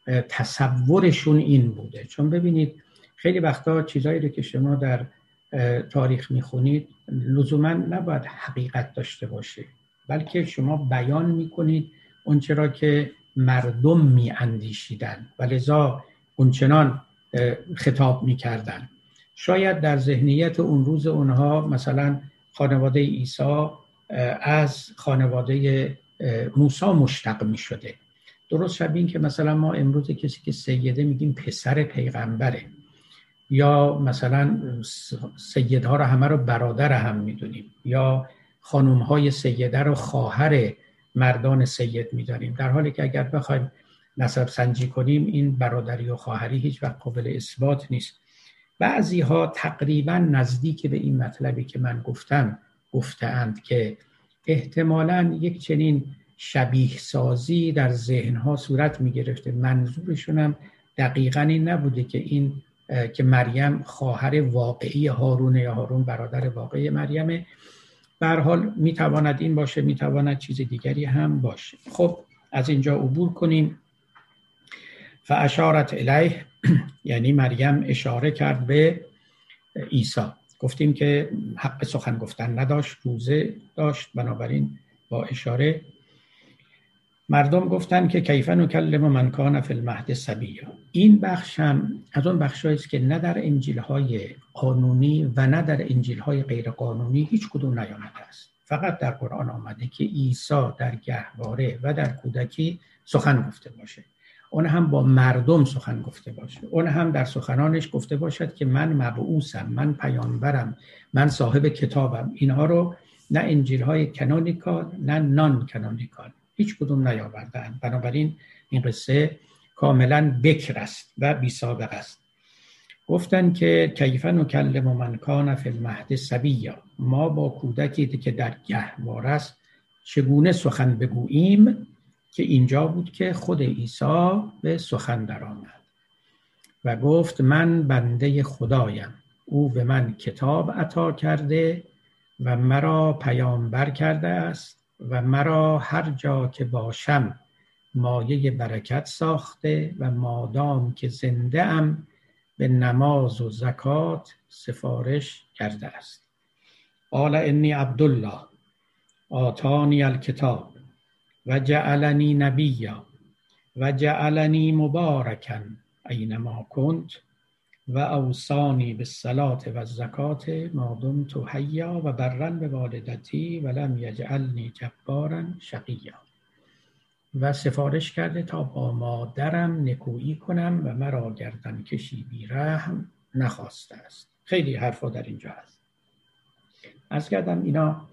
تصورشون این بوده. چون ببینید خیلی وقتا چیزایی رو که شما در تاریخ میخونید لزوما نباید حقیقت داشته باشه، بلکه شما بیان میکنید اون چرا که مردم میاندیشیدن و لذا اونچنان خطاب میکردن. شاید در ذهنیت اون روز اونها مثلا خانواده عیسی از خانواده موسی مشتق میشده، درست شبیه این که مثلا ما امروز کسی که سیده میگیم پسر پیغمبره، یا مثلا سیدها رو همه رو برادر هم میدونیم، یا خانومهای سیده رو خواهر مردان سید میدانیم، در حالی که اگر بخوایم نسب سنجی کنیم این برادری و خواهری هیچ وقت قابل اثبات نیست. بعضی ها تقریبا نزدیک به این مطلبی که من گفتم گفتند که احتمالاً یک چنین شبیه سازی در ذهنها صورت می گرفته. منظورشون هم دقیقاً این نبوده که این که مریم خواهر واقعی هارونه یا هارون برادر واقعی مریمه. به هر حال می تواند این باشه، می تواند چیز دیگری هم باشه. خب از اینجا عبور کنیم. فاشارت الیه یعنی مریم اشاره کرد به عیسی. گفتیم که حق سخن گفتن نداشت، روزه داشت، بنابراین با اشاره مردم گفتن که کیف نکلم من کان فی المهد صبیا. این بخش هم از اون بخشایی است که نه در انجیل‌های قانونی و نه در انجیل‌های غیر قانونی هیچ کدوم نیامده است. فقط در قرآن آمده که عیسی در گهواره و در کودکی سخن گفته باشه، اون هم با مردم سخن گفته باشه، اون هم در سخنانش گفته باشد که من مبعوثم، من پیامبرم، من صاحب کتابم. اینها رو نه انجیل‌های کانونیکال نه نان کانونیکال هیچ کدوم نیاوردند. بنابراین این قصه کاملا بکر است و بی سابقه است. گفتن که کیف نکلم من کان فی المهد صبیا، ما با کودکی که در گهواره است چگونه سخن بگوییم، که اینجا بود که خود عیسی به سخن درآمد و گفت من بنده خدایم، او به من کتاب عطا کرده و مرا پیامبر کرده است و مرا هر جا که باشم مایه برکت ساخته و مادام که زنده ام به نماز و زکات سفارش کرده است. قال انی عبدالله آتانی الکتاب و جعلنی نبیا و جعلنی مبارکا اینما کنت و اوصانی بالصلاة و الزکات ما دمت حیا و برا بوالدتی و لم یجعلنی جبارا شقیا. و سفارش کرده تا با مادرم نکویی کنم و مرا گردن کشی بی رحم نخواسته است. خیلی حرفا در اینجا هست. عرض کردم اینا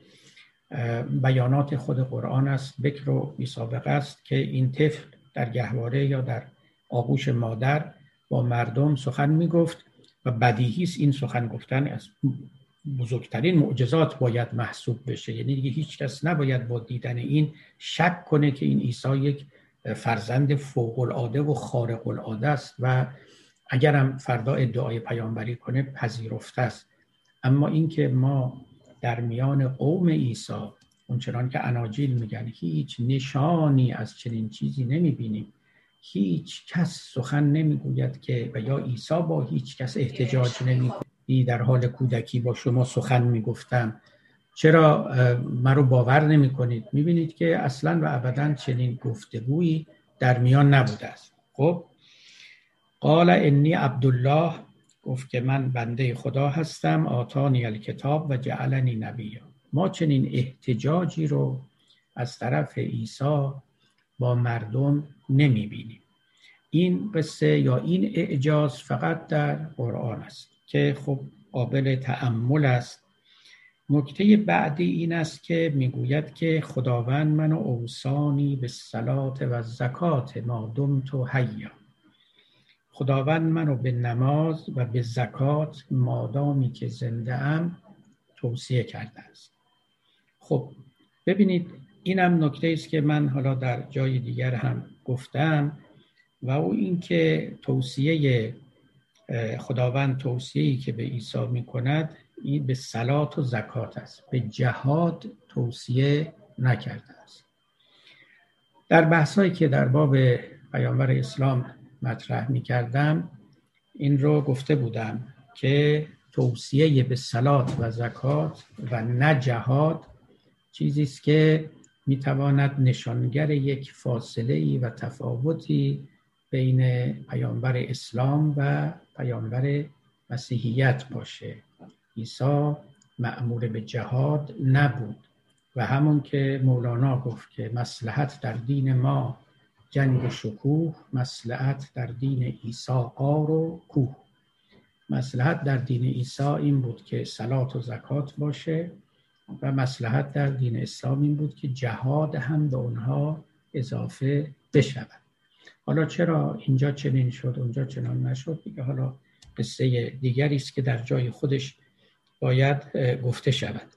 بیانات خود قرآن است، بکر و بی سابقه است که این طفل در گهواره یا در آغوش مادر با مردم سخن می گفت و بدیهی است این سخن گفتن از بزرگترین معجزات باید محسوب بشه. یعنی دیگه هیچ کس نباید با دیدن این شک کنه که این عیسی یک فرزند فوق العاده و خارق العاده است و اگرم فردا ادعای پیامبری کنه پذیرفته است. اما اینکه ما در میان قوم عیسی اونچنان که اناجیل میگن هیچ نشانی از چنین چیزی نمیبینیم، هیچ کس سخن نمیگوید که و یا عیسی با هیچ کس احتجاج نمیکنه در حال کودکی با شما سخن میگفتم، چرا مرا باور نمی کنید؟ میبینید که اصلا و ابدا چنین گفتگویی در میان نبوده است. خب قال انی عبدالله، گفت که من بنده خدا هستم، آتانی الکتاب و جعلنی نبیا. ما چنین احتجاجی رو از طرف عیسی با مردم نمیبینیم. این قصه یا این اعجاز فقط در قرآن است که خب قابل تأمل است. نکته بعدی این است که میگوید که خداوند منو اوصانی به صلات و زکات ما دمت حیا. خداوند منو به نماز و به زکات مادامی که زنده ام توصیه کرده است. خب ببینید اینم نکته است که من حالا در جای دیگر هم گفتم و او این که توصیه خداوند توصیه‌ای که به عیسی می‌کند این به صلات و زکات است، به جهاد توصیه نکرده است. در بحثایی که در باب پیامبر اسلام مطرح می‌کردم این رو گفته بودم که توصیه به صلات و زکات و نه جهاد چیزی است که می‌تواند نشانگر یک فاصله‌ای و تفاوتی بین پیامبر اسلام و پیامبر مسیحیت باشه. عیسی مأمور به جهاد نبود و همون که مولانا گفت که مصلحت در دین ما جنگ و شکوه، مصلحت در دین عیسی غار و کوه. مصلحت در دین عیسی این بود که صلات و زکات باشه و مصلحت در دین اسلام این بود که جهاد هم به اونها اضافه بشود. حالا چرا اینجا چنین شد اونجا چنان نشد دیگه حالا قصه دیگری است که در جای خودش باید گفته شود.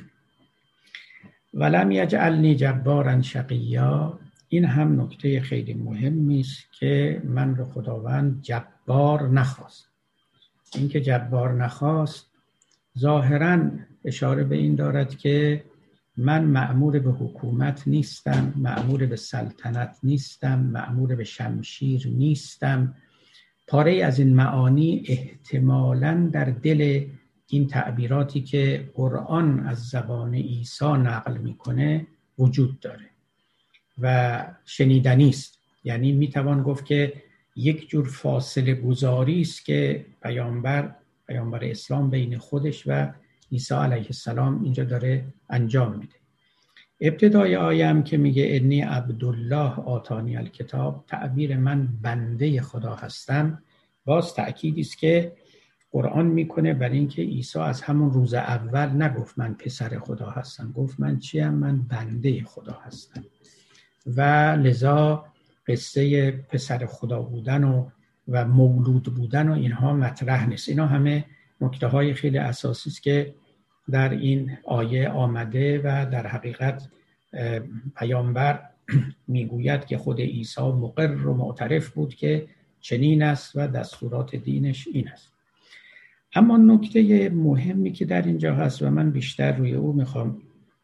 ولم یجعلنی جبارا شقیا، این هم نکته خیلی مهمی است که من رو خداوند جبار نخواست. این که جبار نخواست ظاهراً اشاره به این دارد که من مأمور به حکومت نیستم، مأمور به سلطنت نیستم، مأمور به شمشیر نیستم. پاره از این معانی احتمالاً در دل این تعبیراتی که قرآن از زبان عیسی نقل میکنه وجود داره و شنیدنی است. یعنی میتوان گفت که یک جور فاصله گذاری است که پیامبر پیامبر اسلام بین خودش و عیسی علیه السلام اینجا داره انجام میده. ابتدای آیه هم که میگه انی عبدالله آتانی الکتاب، تعبیر من بنده خدا هستم، باز تأکیدی است که قرآن میکنه برای اینکه عیسی از همون روز اول نگفت من پسر خدا هستم، گفت من چیم؟ من بنده خدا هستم. و لذا قصه پسر خدا بودن و و مولود بودن و اینها مطرح نیست. اینا همه نکته های خیلی اساسی است که در این آیه آمده و در حقیقت پیامبر میگوید که خود عیسی مقر و معترف بود که چنین است و دستورات دینش این است. اما نکته مهمی که در اینجا هست و من بیشتر روی او میخوام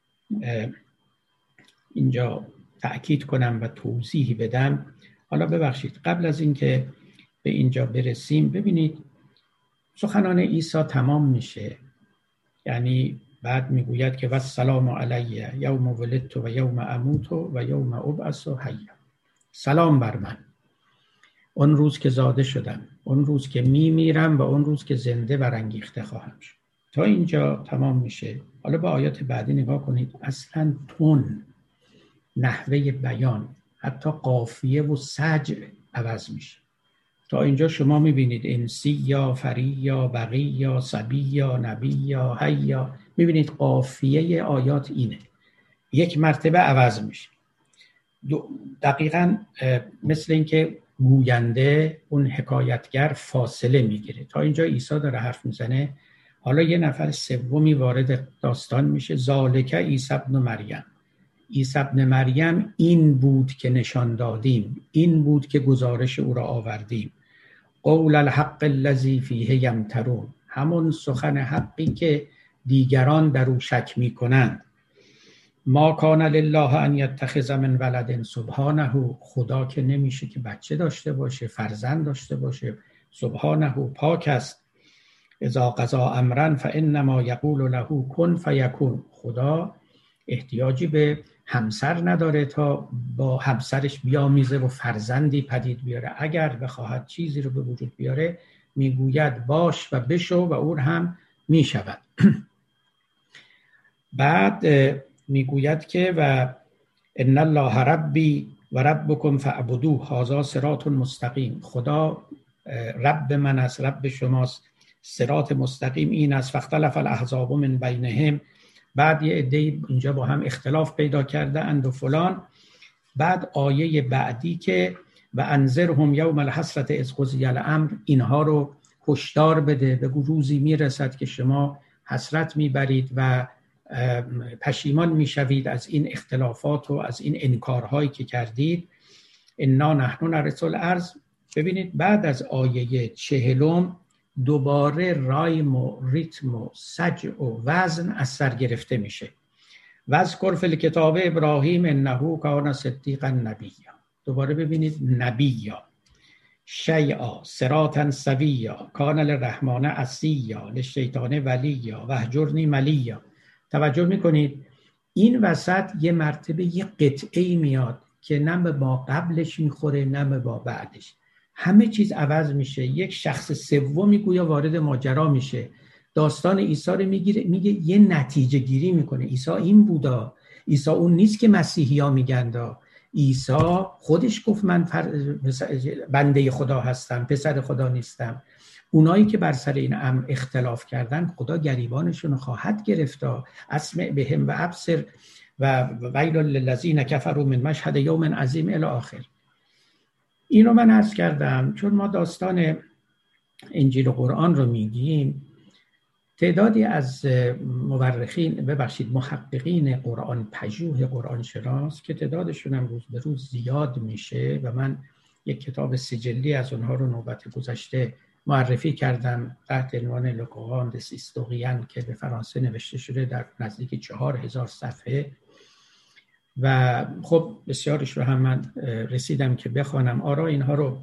اینجا تأکید کنم و توضیح بدم. حالا ببخشید قبل از اینکه به اینجا برسیم ببینید سخنان عیسی تمام میشه، یعنی بعد میگوید که والسلام علی یوم ولدت و یوم اموت و یوم ابعث حیا. سلام بر من اون روز که زاده شدم، اون روز که میمیرم و اون روز که زنده برانگیخته خواهم شد. تا اینجا تمام میشه. حالا به آیات بعدی نگاه کنید. اصلا تون، نحوه بیان، حتی قافیه و سجع عوض میشه. تا اینجا شما میبینید انسی یا فری یا بقی یا صبی یا نبی یا حیا، میبینید قافیه آیات اینه. یک مرتبه عوض میشه. دقیقاً مثل اینکه گوینده اون حکایتگر فاصله میگیره. تا اینجا عیسی داره حرف میزنه، حالا یه نفر سومی وارد داستان میشه. ذالک عیسی ابن مریم. عیسی ابن مریم این بود که نشان دادیم، این بود که گزارش او را آوردیم. قول الحق الذی فیه یمترون، همون سخن حقی که دیگران در او شک میکنند. ما کان لله ان یتخذ من ولد سبحانه، خدا که نمیشه که بچه داشته باشه، فرزند داشته باشه. سبحانه پاک است. اذا قضا امرا فانما یقول له کن فیکون. خدا احتیاجی به همسر نداره تا با همسرش بیامیزه و فرزندی پدید بیاره. اگر بخواهد چیزی رو به وجود بیاره میگوید باش و بشو و اون هم میشود. بعد میگوید که و ان الله ربی و ربکم فاعبدوه هذا صراط مستقیم. خدا رب من است، رب شماست، صراط مستقیم این است. فاختلف الاحزاب من بینهم، بعد یه عده اینجا با هم اختلاف پیدا کرده اند و فلان. بعد آیه بعدی که و انذرهم یوم الحسرة اذ قضی الامر، اینها رو هشدار بده، بگو روزی میرسد که شما حسرت میبرید و پشیمان میشوید از این اختلافات و از این انکارهایی که کردید. انا نحن نرث الارض. ببینید بعد از آیه چهلم دوباره رایم و ریتم و سجع و وزن از سر گرفته میشه. واذکر فی الکتاب ابراهیم انه کان صدیقا نبیا. دوباره ببینید نبیا، شیئا، صراطا سویا، کان للرحمن عصیا، للشیطان ولیا، واهجرنی ملیا. توجه میکنید این وسط یه مرتبه یه قطعه میاد که نه به با قبلش میخوره نه به با بعدش، همه چیز عوض میشه. یک شخص سومی گویا وارد ماجرا میشه، داستان عیسی رو میگیره، میگه یه نتیجه گیری میکنه. عیسی این بودا، عیسی اون نیست که مسیحی ها میگن. عیسی خودش گفت من بنده خدا هستم، پسر خدا نیستم. اونایی که بر سر این امر اختلاف کردن خدا گریبانشون خواهد گرفت. اسمع بهم و ابصر و ویل للذین کفروا من مشهد یوم عظیم الی آخر. این رو من عرض کردم چون ما داستان انجیل و قرآن رو میگیم. تعدادی از مورخین، ببخشید محققین قرآن پژوه، قرآن شناس که تعدادشون هم روز به روز زیاد میشه و من یک کتاب سجلی از اونها رو نوبت گذشته معرفی کردم تحت عنوان لوکوان دس هیستوریان که به فرانسه نوشته شده در نزدیک چهار هزار صفحه و خب بسیارش رو هم من رسیدم که بخوانم. آرا اینها رو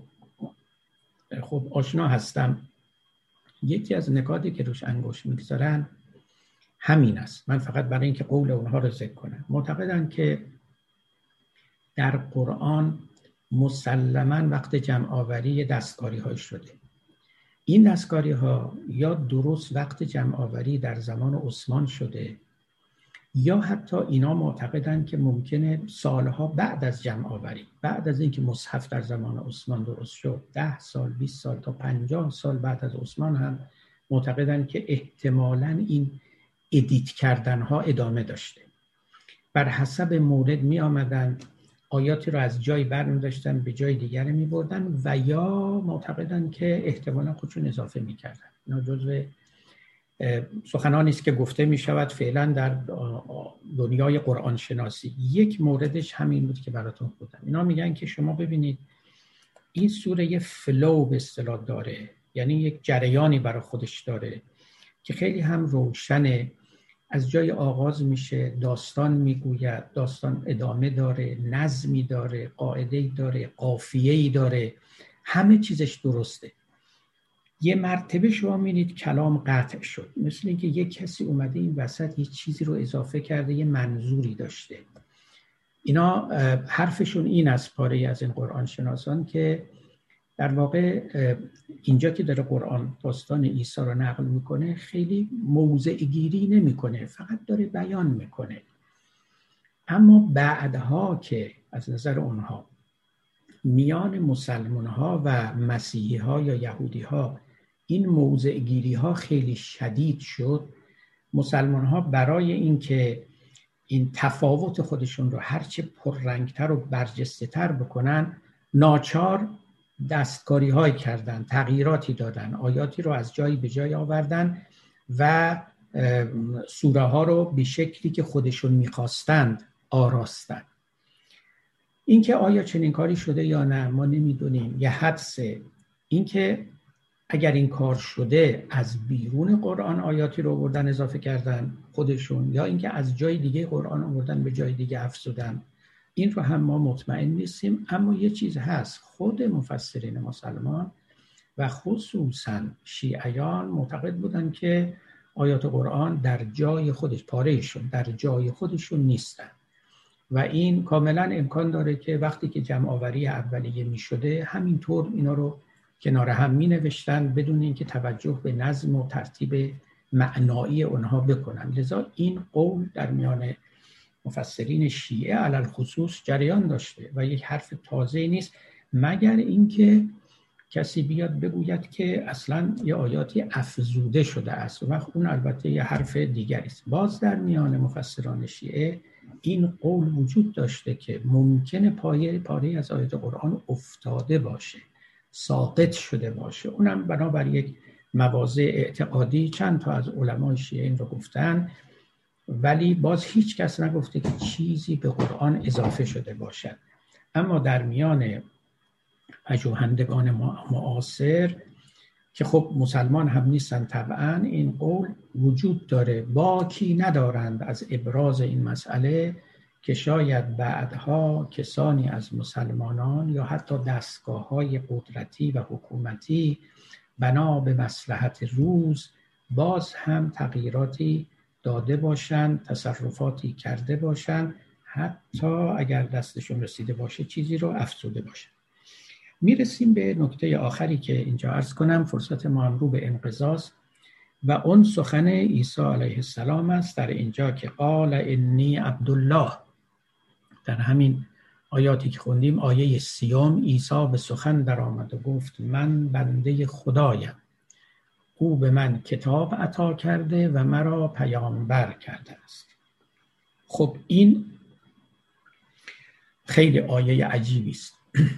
خب آشنا هستم. یکی از نکاتی که روش انگشت میگذارن همین است. من فقط برای اینکه قول اونها رو ذکر کنم، معتقدن که در قرآن مسلماً وقت جمع آوری دستکاری های شده. این دستکاری ها یا درست وقت جمع آوری در زمان عثمان شده یا حتی اینا معتقدن که ممکنه سالها بعد از جمع آوری، بعد از اینکه مصحف در زمان عثمان درست شد، ده سال، بیست سال تا پنجاه سال بعد از عثمان هم معتقدن که احتمالاً این ادیت کردن ها ادامه داشته. بر حسب مورد می آمدن آیاتی رو از جای برمی داشتن به جای دیگر می بردن و یا معتقدن که احتمالاً خودشون اضافه می کردن. اینا جزو سخنانی است که گفته می شود فعلا در دنیای قرآن شناسی. یک موردش همین بود که براتون گفتم. اینا میگن که شما ببینید این سوره یه فلو به اصطلاح داره، یعنی یک جریانی برای خودش داره که خیلی هم روشنه. از جای آغاز میشه، داستان میگوید، داستان ادامه داره، نظمی داره، قاعده‌ای داره، قافیه‌ای داره، همه چیزش درسته. یه مرتبه شما می‌بینید کلام قطع شد، مثل اینکه یک کسی اومده این وسط یه چیزی رو اضافه کرده، یه منظوری داشته. اینا حرفشون این است، پاره از این قرآن شناسان، که در واقع اینجا که داره قرآن داستان عیسی رو نقل میکنه خیلی موضع گیری نمیکنه، فقط داره بیان میکنه. اما بعدها که از نظر اونها میان مسلمان ها و مسیحی ها یا یهودی ها این موضع گیری ها خیلی شدید شد، مسلمان ها برای اینکه این تفاوت خودشون رو هرچه پررنگتر و برجسته تر بکنن، ناچار دستکاری های کردن، تغییراتی دادن، آیاتی رو از جایی به جای آوردن و سوره ها رو به شکلی که خودشون میخواستند آراستن. اینکه آیا چنین کاری شده یا نه ما نمیدونیم. یه حدسه. اینکه اگر این کار شده از بیرون قرآن آیاتی رو آوردن اضافه کردن خودشون، یا اینکه از جای دیگه قرآن آوردن به جای دیگه افزودن، این رو هم ما مطمئن نیستیم. اما یه چیز هست، خود مفسرین مسلمان و خصوصا شیعیان معتقد بودن که آیات قرآن در جای خودش، پارهشون در جای خودشون نیستن و این کاملا امکان داره که وقتی که جمع آوری اولیه می شده همینطور اینا رو کنار هم می نوشتن بدون اینکه توجه به نظم و ترتیب معنایی اونها بکنن. لذا این قول در میان مفسرین شیعه علل خصوص جریان داشته و یک حرف تازه نیست، مگر اینکه کسی بیاد بگوید که اصلا یه آیاتی افزوده شده است و اون البته یه حرف دیگری است. باز در میان مفسران شیعه این قول وجود داشته که ممکنه پایه پاره از آیات قرآن افتاده باشه، ساقط شده باشه. اونم بنابر یک مواضع اعتقادی چند تا از علمای شیعه این رو گفتن، ولی باز هیچ کس نگفته که چیزی به قرآن اضافه شده باشد. اما در میان پژوهندگان معاصر که خب مسلمان هم نیستن طبعا، این قول وجود داره، باکی ندارند از ابراز این مسئله که شاید بعدها کسانی از مسلمانان یا حتی دستگاه‌های قدرتی و حکومتی بنا به مصلحت روز باز هم تغییراتی داده باشند، تصرفاتی کرده باشند، حتی اگر دستشون رسیده باشه چیزی رو افزوده باشه. میرسیم به نکته آخری که اینجا عرض کنم، فرصت ما هم رو به انقضاست و اون سخن عیسی علیه السلام است در اینجا که قال انی عبدالله. در همین آیاتی که خوندیم، آیه سیوم، عیسی به سخن در آمد و گفت من بنده خدایم، او به من کتاب عطا کرده و مرا پیامبر کرده است. خب این خیلی آیه عجیبی است.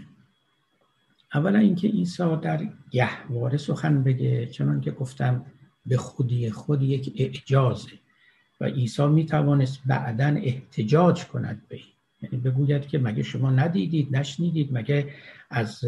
اولا اینکه عیسی در گهواره سخن بگه، چنان که گفتم به خودی خود یک اعجازه و عیسی می توانست بعداً احتجاج کند به این، یعنی بگوید که مگه شما ندیدید، نشنیدید، مگه از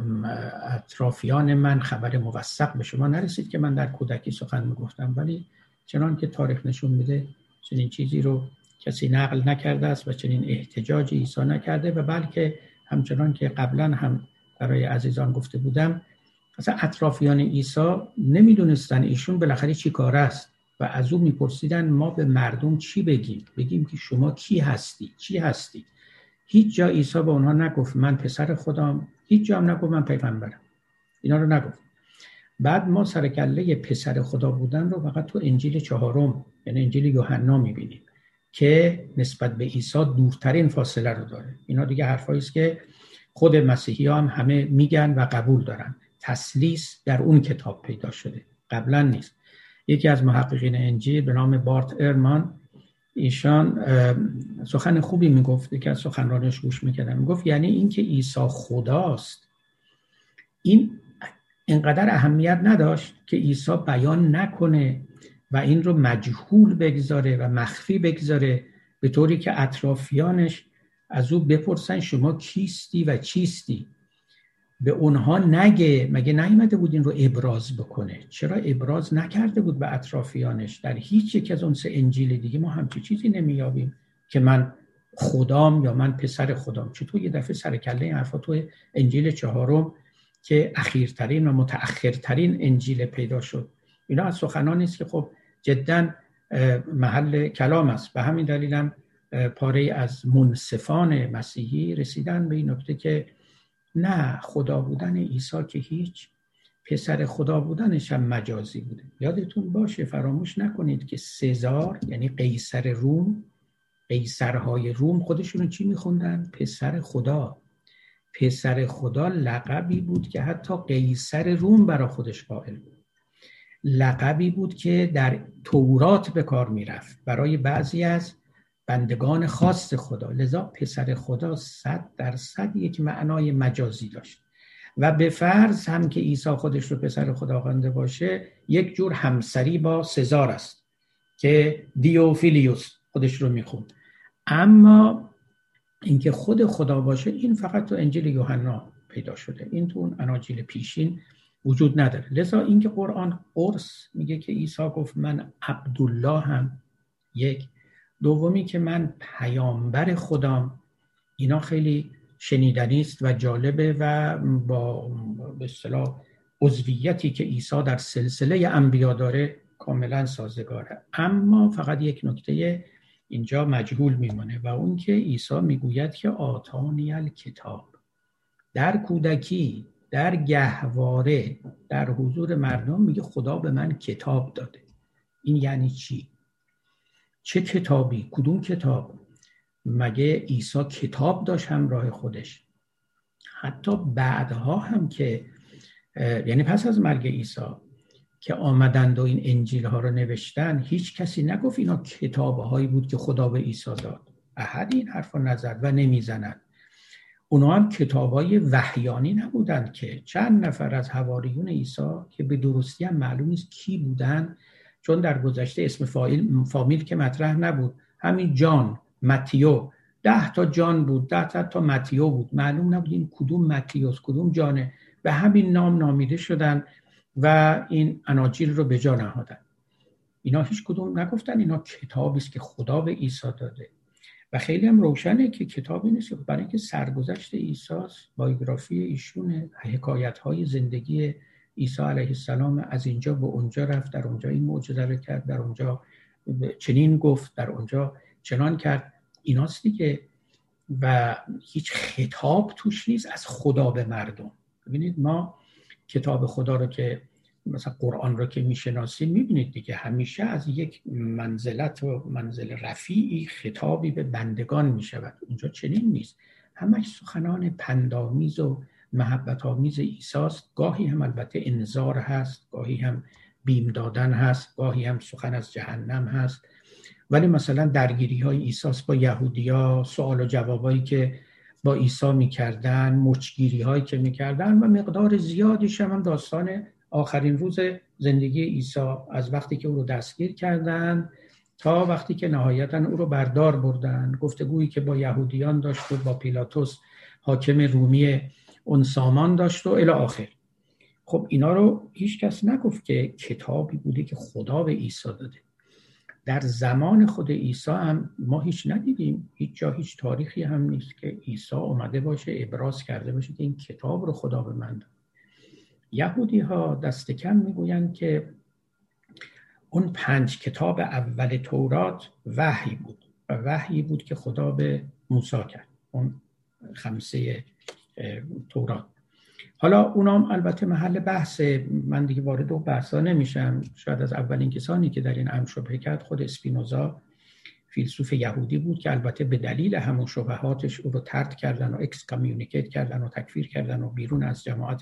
اطرافیان من خبر موثق به شما نرسید که من در کودکی سخن می گفتم؟ ولی چنان که تاریخ نشون میده چنین چیزی رو کسی نقل نکرده است و چنین احتجاجی عیسی نکرده و بلکه همچنان که قبلا هم برای عزیزان گفته بودم، اصلا اطرافیان عیسی نمیدونستن ایشون بالاخره چی کار است و از او میپرسیدن ما به مردم چی بگیم؟ بگیم که شما کی هستی؟ چی هستی؟ هیچ جا عیسی به اونها نگفت من پسر خدام، هیچ جا هم نگفت من پیغمبرم. اینا رو نگفت. بعد ما سرکله پسر خدا بودن رو فقط تو انجیل چهارم، یعنی انجیل یوحنا میبینیم که نسبت به عیسی دورترین فاصله رو داره. اینا دیگه حرفایی است که خود مسیحی هم همه میگن و قبول دارن. تثلیث در اون کتاب پیدا شده، قبلا نیست. یکی از محققین انجیل به نام بارت ارمان، ایشان سخن خوبی میگفت که از سخنرانش گوش میکردم، میگفت یعنی این که عیسی خداست این اینقدر اهمیت نداشت که عیسی بیان نکنه و این رو مجهول بگذاره و مخفی بگذاره، به طوری که اطرافیانش از او بپرسن شما کیستی و چیستی. به اونها نگه، مگه نیامده بود این رو ابراز بکنه؟ چرا ابراز نکرده بود به اطرافیانش؟ در هیچ یک از اون سه انجیل دیگه ما همچی چیزی نمیابیم که من خدام یا من پسر خدام. چطور یه دفعه سر کله این حرفا تو انجیل چهارم که اخیرترین و متأخرترین انجیل پیدا شد؟ اینا از سخنانی است که خب جدا محل کلام است. به همین دلیل هم پاره از منصفان مسیحی رسیدن به این نکته که نه، خدا بودن عیسی که هیچ، پسر خدا بودنش هم مجازی بوده. یادتون باشه، فراموش نکنید که سزار یعنی قیصر روم، قیصرهای روم خودشونو چی میخوندن؟ پسر خدا. پسر خدا لقبی بود که حتی قیصر روم برای خودش قائل بود. لقبی بود که در تورات به کار میرفت برای بعضی از بندگان خاص خدا. لذا پسر خدا صد درصد یک معنای مجازی داشت و به فرض هم که عیسی خودش رو پسر خدا خوانده باشه، یک جور همسری با سزار است که دیوفیلیوس خودش رو میخوند. اما اینکه خود خدا باشه این فقط تو انجیل یوحنا پیدا شده، این تو اون اناجیل پیشین وجود نداره. لذا اینکه قرآن قرص میگه که عیسی گفت من عبدالله هم، یک. دومی که من پیامبر خدام، اینا خیلی شنیدنی است و جالبه و با به اصطلاح عضویتی که عیسی در سلسله انبیا داره کاملا سازگاره. اما فقط یک نکته اینجا مجهول میمونه و اون که عیسی میگوید که آتانی الکتاب. در کودکی، در گهواره، در حضور مردم میگه خدا به من کتاب داده. این یعنی چی؟ چه کتابی؟ کدوم کتاب؟ مگه عیسی کتاب داشت همراه خودش؟ حتی بعدها هم که یعنی پس از مرگ عیسی که آمدند و این انجیل ها رو نوشتن، هیچ کسی نگفت اینا کتاب هایی بود که خدا به عیسی داد. احد این حرف رو نزد و نمیزنند. اونا هم کتاب های وحیانی نبودند که چند نفر از حواریون عیسی که به درستی هم معلوم نیست کی بودن، چون در گذشته اسم فامیل فامیل که مطرح نبود، همین جان، متیو، ده تا جان بود، ده تا متیو بود، معلوم نبود این کدوم متیوس کدوم جانه، به همین نام نامیده شدن و این اناجیل رو به جا نهادن. اینا هیچ کدوم نگفتن اینا کتابی است که خدا به عیسی داده. و خیلی هم روشنه که کتابی نیست، برای اینکه سرگذشت عیسی، بایوگرافی ایشونه، حکایت‌های زندگی عیسی علیه السلام، از اینجا به اونجا رفت، در اونجا این معجزه رو کرد، در اونجا چنین گفت، در اونجا چنان کرد، ایناست دیگه. و هیچ خطاب توش نیست از خدا به مردم. ببینید ما کتاب خدا رو که مثلا قرآن رو که میشناسیم، میبینید دیگه همیشه از یک منزلت و منزل رفیعی خطابی به بندگان میشود. اونجا چنین نیست، همش سخنان پندآمیز و محبت آمیز عیسی است. گاهی هم البته انذار هست، گاهی هم بیم دادن هست، گاهی هم سخن از جهنم هست. ولی مثلا درگیری های عیسی با یهودیا، سوال و جوابایی که با عیسی میکردن، مچگیری هایی که میکردن، و مقدار زیادیش هم داستان آخرین روز زندگی عیسی، از وقتی که او رو دستگیر کردن تا وقتی که نهایتاً او رو بردار بردن، گفتگویی که با یهودیان داشت و با پیلاتوس حاکم رومی اون سامان داشت و الی آخر. خب اینا رو هیچ کس نگفت که کتابی بوده که خدا به عیسی داده. در زمان خود عیسی هم ما هیچ ندیدیم، هیچ جا هیچ تاریخی هم نیست که عیسی اومده باشه ابراز کرده باشه که این کتاب رو خدا به من داد. یهودی ها دست کم میگویند که اون پنج کتاب اول تورات وحی بود و وحی بود که خدا به موسی کرد، اون خمسه تورات. حالا اونام البته محل بحثه، من دیگه وارد اون بحثا نمیشم. شاید از اولین کسانی که در این امر شبهه کرد خود اسپینوزا، فیلسوف یهودی بود که البته به دلیل همون شبهاتش او رو طرد کردن و اکس کامیونیکیت کردن و تکفیر کردن و بیرون از جماعت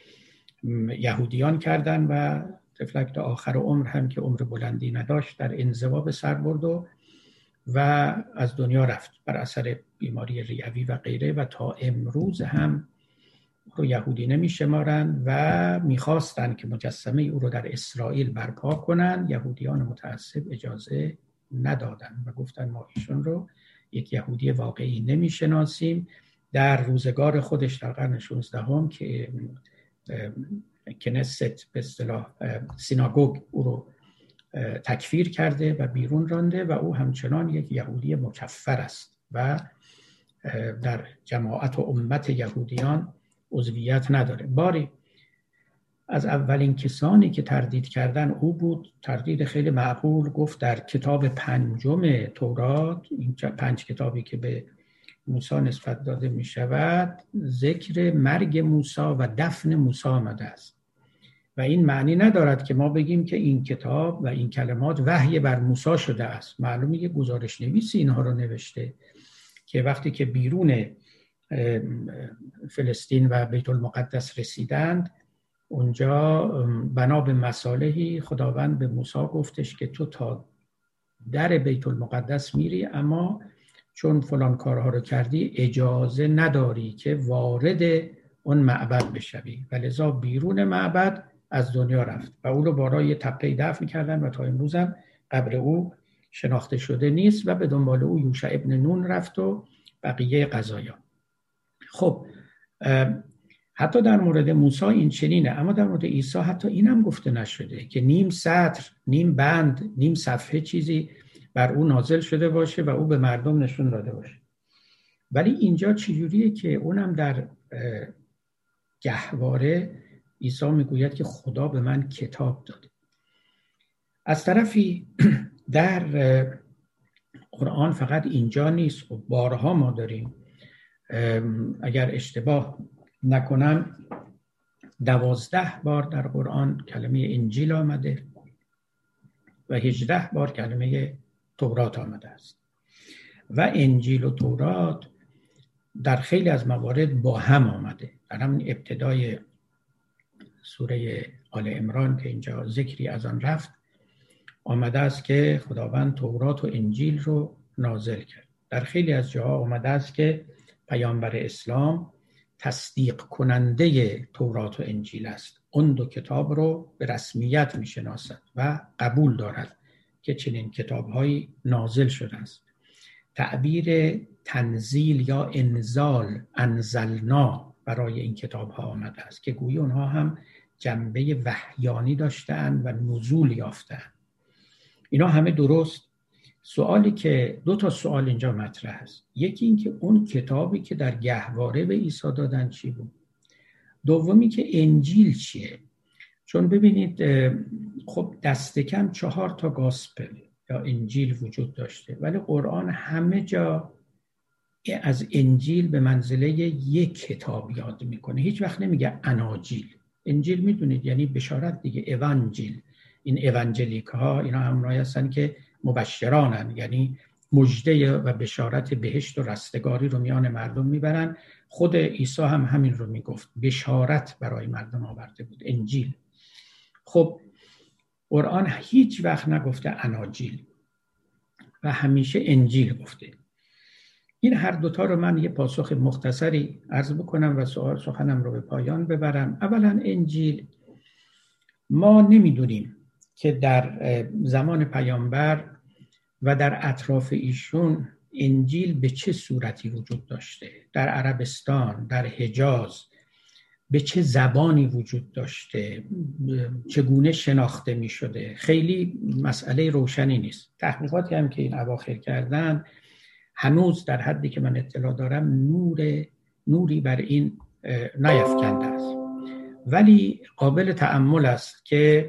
یهودیان کردن و تفلک تا آخر عمر هم که عمر بلندی نداشت در انزوا به سر برد و و از دنیا رفت بر اثر بیماری ریوی و غیره. و تا امروز هم رو یهودی نمی شمارن و میخواستن که مجسمه او رو در اسرائیل برپا کنن. یهودیان متعصب اجازه ندادن و گفتن ما ایشون رو یک یهودی واقعی نمی شناسیم. در روزگار خودش در قرن شانزدهم که کنست به اصطلاح سیناگوگ او رو تکفیر کرده و بیرون رانده و او همچنان یک یهودی مکفر است و در جماعت و امت یهودیان عضویت نداره. باری از اولین کسانی که تردید کردن او بود، تردید خیلی معقول. گفت در کتاب پنجم تورات، این پنج کتابی که به موسی نسبت داده می شود، ذکر مرگ موسی و دفن موسی آمده است و این معنی ندارد که ما بگیم که این کتاب و این کلمات وحی بر موسی شده است. معلومه که گزارش نویسی اینها رو نوشته که وقتی که بیرون فلسطین و بیت المقدس رسیدند، اونجا بنا به مصالحی خداوند به موسی گفتش که تو تا در بیت المقدس میری، اما چون فلان کارها رو کردی اجازه نداری که وارد اون معبد بشوی، ولذا بیرون معبد از دنیا رفت و او رو برای تپه دفن کردن و تا امروز هم قبر او شناخته شده نیست و به دنبال او یوشع ابن نون رفت و بقیه قضایا. خب حتی در مورد موسی این چنینه، اما در مورد عیسی حتی اینم گفته نشده که نیم سطر، نیم بند، نیم صفحه چیزی بر او نازل شده باشه و او به مردم نشون داده باشه. ولی اینجا چجوریه که اونم در گهواره عیسی میگوید که خدا به من کتاب داده. از طرفی در قرآن فقط اینجا نیست، و بارها ما داریم، اگر اشتباه نکنم دوازده بار در قرآن کلمه انجیل آمده و هجده بار کلمه تورات آمده است. و انجیل و تورات در خیلی از موارد با هم آمده. در همین ابتدای سوره آل عمران که اینجا ذکری از آن رفت آمده است که خداوند تورات و انجیل رو نازل کرد. در خیلی از جاها آمده است که پیامبر اسلام تصدیق کننده تورات و انجیل است. اون دو کتاب رو به رسمیت میشناسد و قبول دارد که چنین کتاب‌هایی نازل شده است. تعبیر تنزیل یا انزال، انزلنا، برای این کتاب‌ها آمده است که گویی اونها هم جنبه وحیانی داشتند و نزول یافتند. اینا همه درست. سوالی که دو تا سوال اینجا مطرح است. یکی این که اون کتابی که در گهواره به عیسی دادن چی بود؟ دومی که انجیل چیه؟ چون ببینید خب دست کم چهار تا گاسپل یا انجیل وجود داشته، ولی قرآن همه جا از انجیل به منزله یک کتاب یاد میکنه. هیچ وقت نمیگه اناجیل. انجیل میدونید یعنی بشارت دیگه، اوانجیل. این اوانجلیک ها اینا همونایی هستن که مبشرانن، یعنی مژده و بشارت بهشت و رستگاری رو میان مردم میبرن. خود عیسی هم همین رو میگفت، بشارت برای مردم آورده بود، انجیل. خب قرآن هیچ وقت نگفته اناجیل و همیشه انجیل گفته. این هر دوتا رو من یه پاسخ مختصری عرض بکنم و سوال سخنم رو به پایان ببرم. اولا انجیل، ما نمیدونیم که در زمان پیامبر و در اطراف ایشون انجیل به چه صورتی وجود داشته، در عربستان، در حجاز به چه زبانی وجود داشته، چگونه شناخته می شده. خیلی مسئله روشنی نیست. تحقیقاتی هم که این اواخر کردن هنوز در حدی که من اطلاع دارم نور نوری بر این نیفکنده است، ولی قابل تأمل است که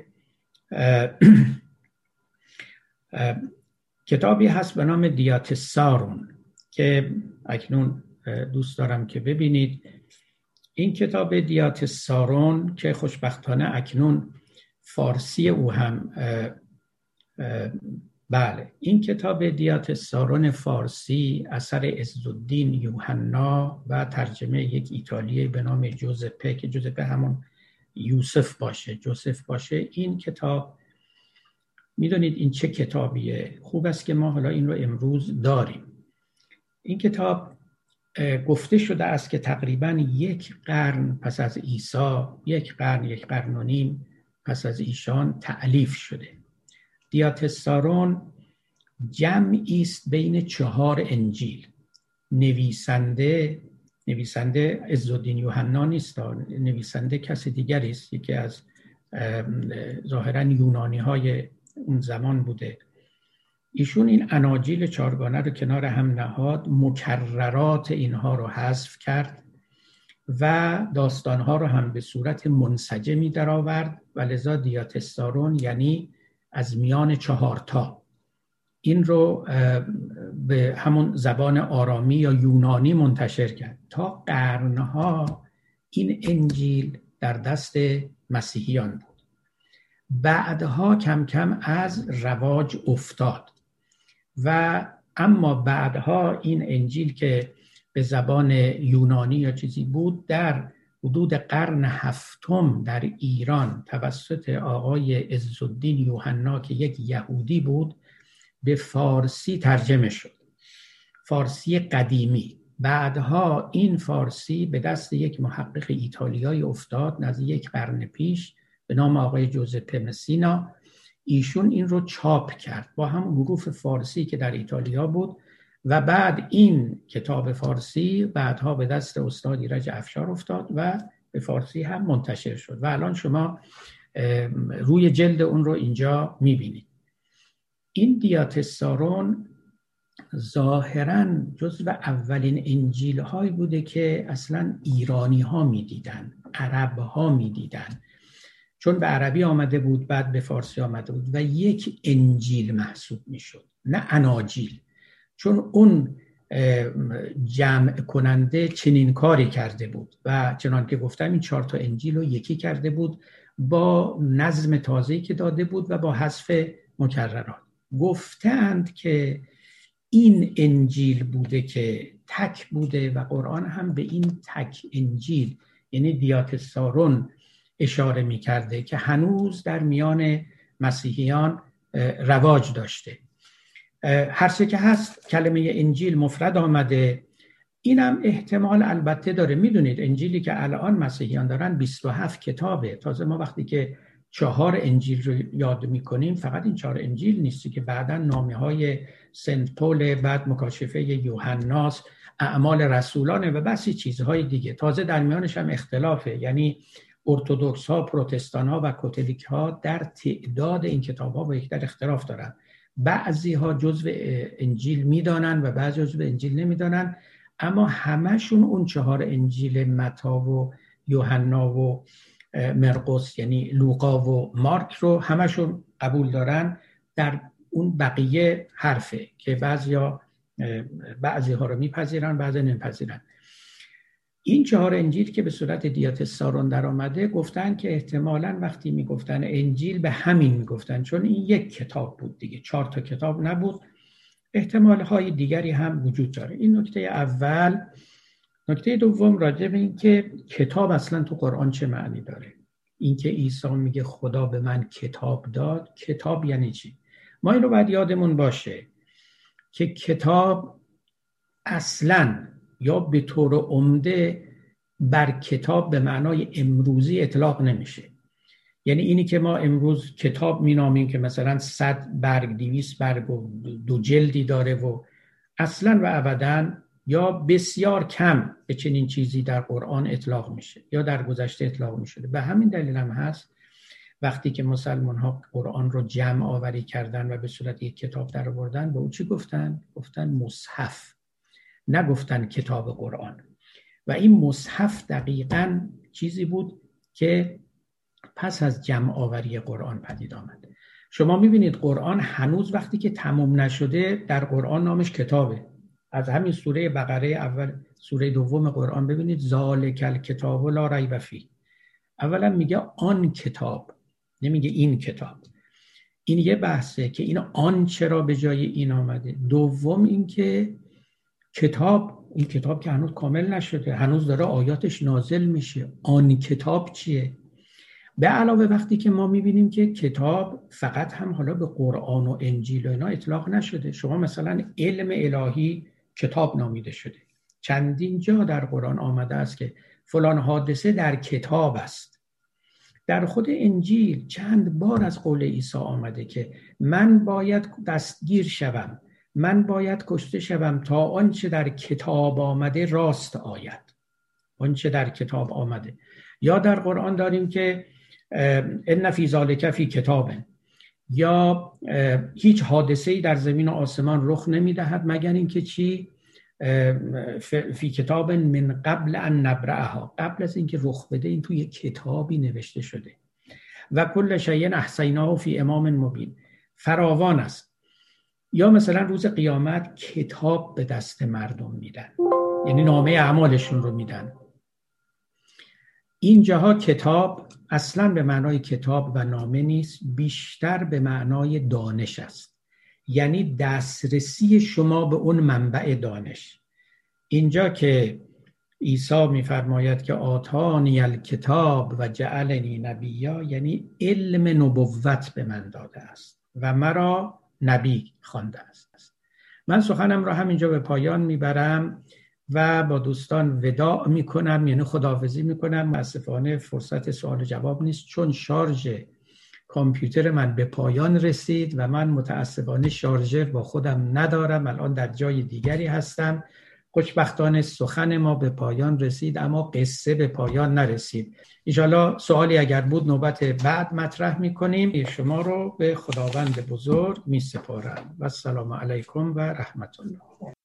کتابی هست به نام دیاتسارون که اکنون دوست دارم که ببینید. این کتاب دیاتسارون که خوشبختانه اکنون فارسی او هم بله این کتاب دیاتسارون فارسی اثر عزالدین یوحنا و ترجمه یک ایتالیایی به نام جوزپه که جوزپه همون یوسف باشه، جوزف باشه. این کتاب میدونید این چه کتابیه؟ خوب است که ما حالا این رو امروز داریم. این کتاب گفته شده است که تقریباً یک قرن پس از عیسی، یک قرن یک قرن و نیم پس از ایشان تألیف شده. دیاتسارون جمعی است بین چهار انجیل. نویسنده نویسنده عزالدین یوحنا نیست، نویسنده کسی دیگری است، یکی از ظاهراً یونانی های اون زمان بوده. ایشون این اناجیل چهارگانه رو کنار هم نهاد، مکررات اینها رو حذف کرد و داستانها رو هم به صورت منسجمی در آورد و لذا دیاتسارون یعنی از میان چهارتا این رو به همون زبان آرامی یا یونانی منتشر کرد. تا قرنها این انجیل در دست مسیحیان بود. بعدها کم کم از رواج افتاد و اما بعدها این انجیل که به زبان یونانی یا چیزی بود در حدود قرن هفتم در ایران توسط آقای عزالدین یوحنا که یک یهودی بود به فارسی ترجمه شد، فارسی قدیمی. بعدها این فارسی به دست یک محقق ایتالیایی افتاد نزدیک یک قرن پیش به نام آقای جوزپه مسینا. ایشون این رو چاپ کرد با هم حروف فارسی که در ایتالیا بود و بعد این کتاب فارسی بعدها به دست استاد ایرج افشار افتاد و به فارسی هم منتشر شد و الان شما روی جلد اون رو اینجا میبینید. این دیاتسارون ظاهراً جزو اولین انجیل هایی بوده که اصلاً ایرانی ها میدیدن، عرب ها میدیدن، چون به عربی آمده بود بعد به فارسی آمده بود و یک انجیل محسوب میشد، نه اناجیل، چون اون جمع کننده چنین کاری کرده بود و چنان که گفتم این چهار تا انجیل رو یکی کرده بود با نظم تازه‌ای که داده بود و با حذف مکررات. گفتند که این انجیل بوده که تک بوده و قرآن هم به این تک انجیل یعنی دیاتسارون اشاره می کرده که هنوز در میان مسیحیان رواج داشته. هر چه که هست کلمه انجیل مفرد آمده. اینم احتمال البته داره. میدونید انجیلی که الان مسیحیان دارن بیست و هفت کتابه. تازه ما وقتی که چهار انجیل رو یاد میکنیم فقط این چهار انجیل نیستی که بعداً نامه های سنت پول، بعد مکاشفه یوحناست، اعمال رسولانه و بسی چیزهای دیگه. تازه در میانش هم اختلافه، یعنی ارتدوکس ها، پروتستان ها و کاتولیک ها در تعداد این کتاب ها با یکدیگر اختلاف دارن. بعضی ها جزو انجیل میدانن و بعضی جزو انجیل نمیدانن، اما همشون اون چهار انجیل متی و یوحنا و مرقس یعنی لوقا و مارک رو همشون قبول دارن. در اون بقیه حرفه که بعضیا بعضی ها رو میپذیرن بعضی نمیپذیرن. این چهار انجیل که به صورت دیاتسارون در آمده گفتن که احتمالاً وقتی میگفتن انجیل به همین میگفتن، چون این یک کتاب بود دیگه، چهار تا کتاب نبود. احتمال های دیگری هم وجود داره. این نکته اول. نکته دوم راجع به این که کتاب اصلا تو قرآن چه معنی داره. این که عیسی میگه خدا به من کتاب داد، کتاب یعنی چی؟ ما این رو باید یادمون باشه که کتاب اصلا یا به طور عمده بر کتاب به معنای امروزی اطلاق نمیشه. یعنی اینی که ما امروز کتاب مینامیم که مثلا صد برگ، دویست برگ و دو جلدی داره و اصلا و ابدا یا بسیار کم به چنین چیزی در قرآن اطلاق میشه یا در گذشته اطلاق میشده. به همین دلیل هم هست وقتی که مسلمان ها قرآن رو جمع آوری کردن و به صورت یک کتاب در آوردن، به او چی گفتن؟ گفتن مصحف، نگفتن کتاب قرآن. و این مصحف دقیقاً چیزی بود که پس از جمع آوری قرآن پدید آمد. شما میبینید قرآن هنوز وقتی که تمام نشده در قرآن نامش کتابه. از همین سوره بقره اول سوره دوم قرآن ببینید ذالک الکتاب لا ریب فیه. اولا میگه آن کتاب، نمیگه این کتاب. این یه بحثه که این آن چرا به جای این آمده. دوم این که کتاب، این کتاب که هنوز کامل نشده، هنوز داره آیاتش نازل میشه. آن کتاب چیه؟ به علاوه وقتی که ما میبینیم که کتاب فقط هم حالا به قرآن و انجیل و اینا اطلاق نشده. شما مثلا علم الهی کتاب نامیده شده. چندین جا در قرآن آمده است که فلان حادثه در کتاب است. در خود انجیل چند بار از قول عیسی آمده که من باید دستگیر شوم، من باید کشته شوم تا آنچه در کتاب آمده راست آید. آنچه در کتاب آمده. یا در قرآن داریم که ان فی ذالک فی کتاب، یا هیچ حادثه‌ای در زمین و آسمان رخ نمی‌دهد مگر اینکه چی؟ فی کتاب من قبل ان نبرأها، قبل از اینکه رخ بده این توی کتابی نوشته شده. و کل شیء احصیناه فی امام مبین، فراوان است. یا مثلا روز قیامت کتاب به دست مردم میدن، یعنی نامه اعمالشون رو میدن. اینجاها کتاب اصلا به معنای کتاب و نامه نیست، بیشتر به معنای دانش است. یعنی دسترسی شما به اون منبع دانش. اینجا که عیسی میفرماید که آتانی الکتاب و جعلنی نبیا، یعنی علم نبوت به من داده است و مرا نبی خوانده است. من سخنم را همینجا به پایان میبرم و با دوستان وداع میکنم، یعنی خداحافظی میکنم. متاسفانه فرصت سوال جواب نیست چون شارژ کامپیوتر من به پایان رسید و من متاسفانه شارژر با خودم ندارم، الان در جای دیگری هستم. خوشبختانه سخن ما به پایان رسید اما قصه به پایان نرسید. انشاءالله سوالی اگر بود نوبت بعد مطرح میکنیم. شما رو به خداوند بزرگ میسپارم و السلام علیکم و رحمت الله.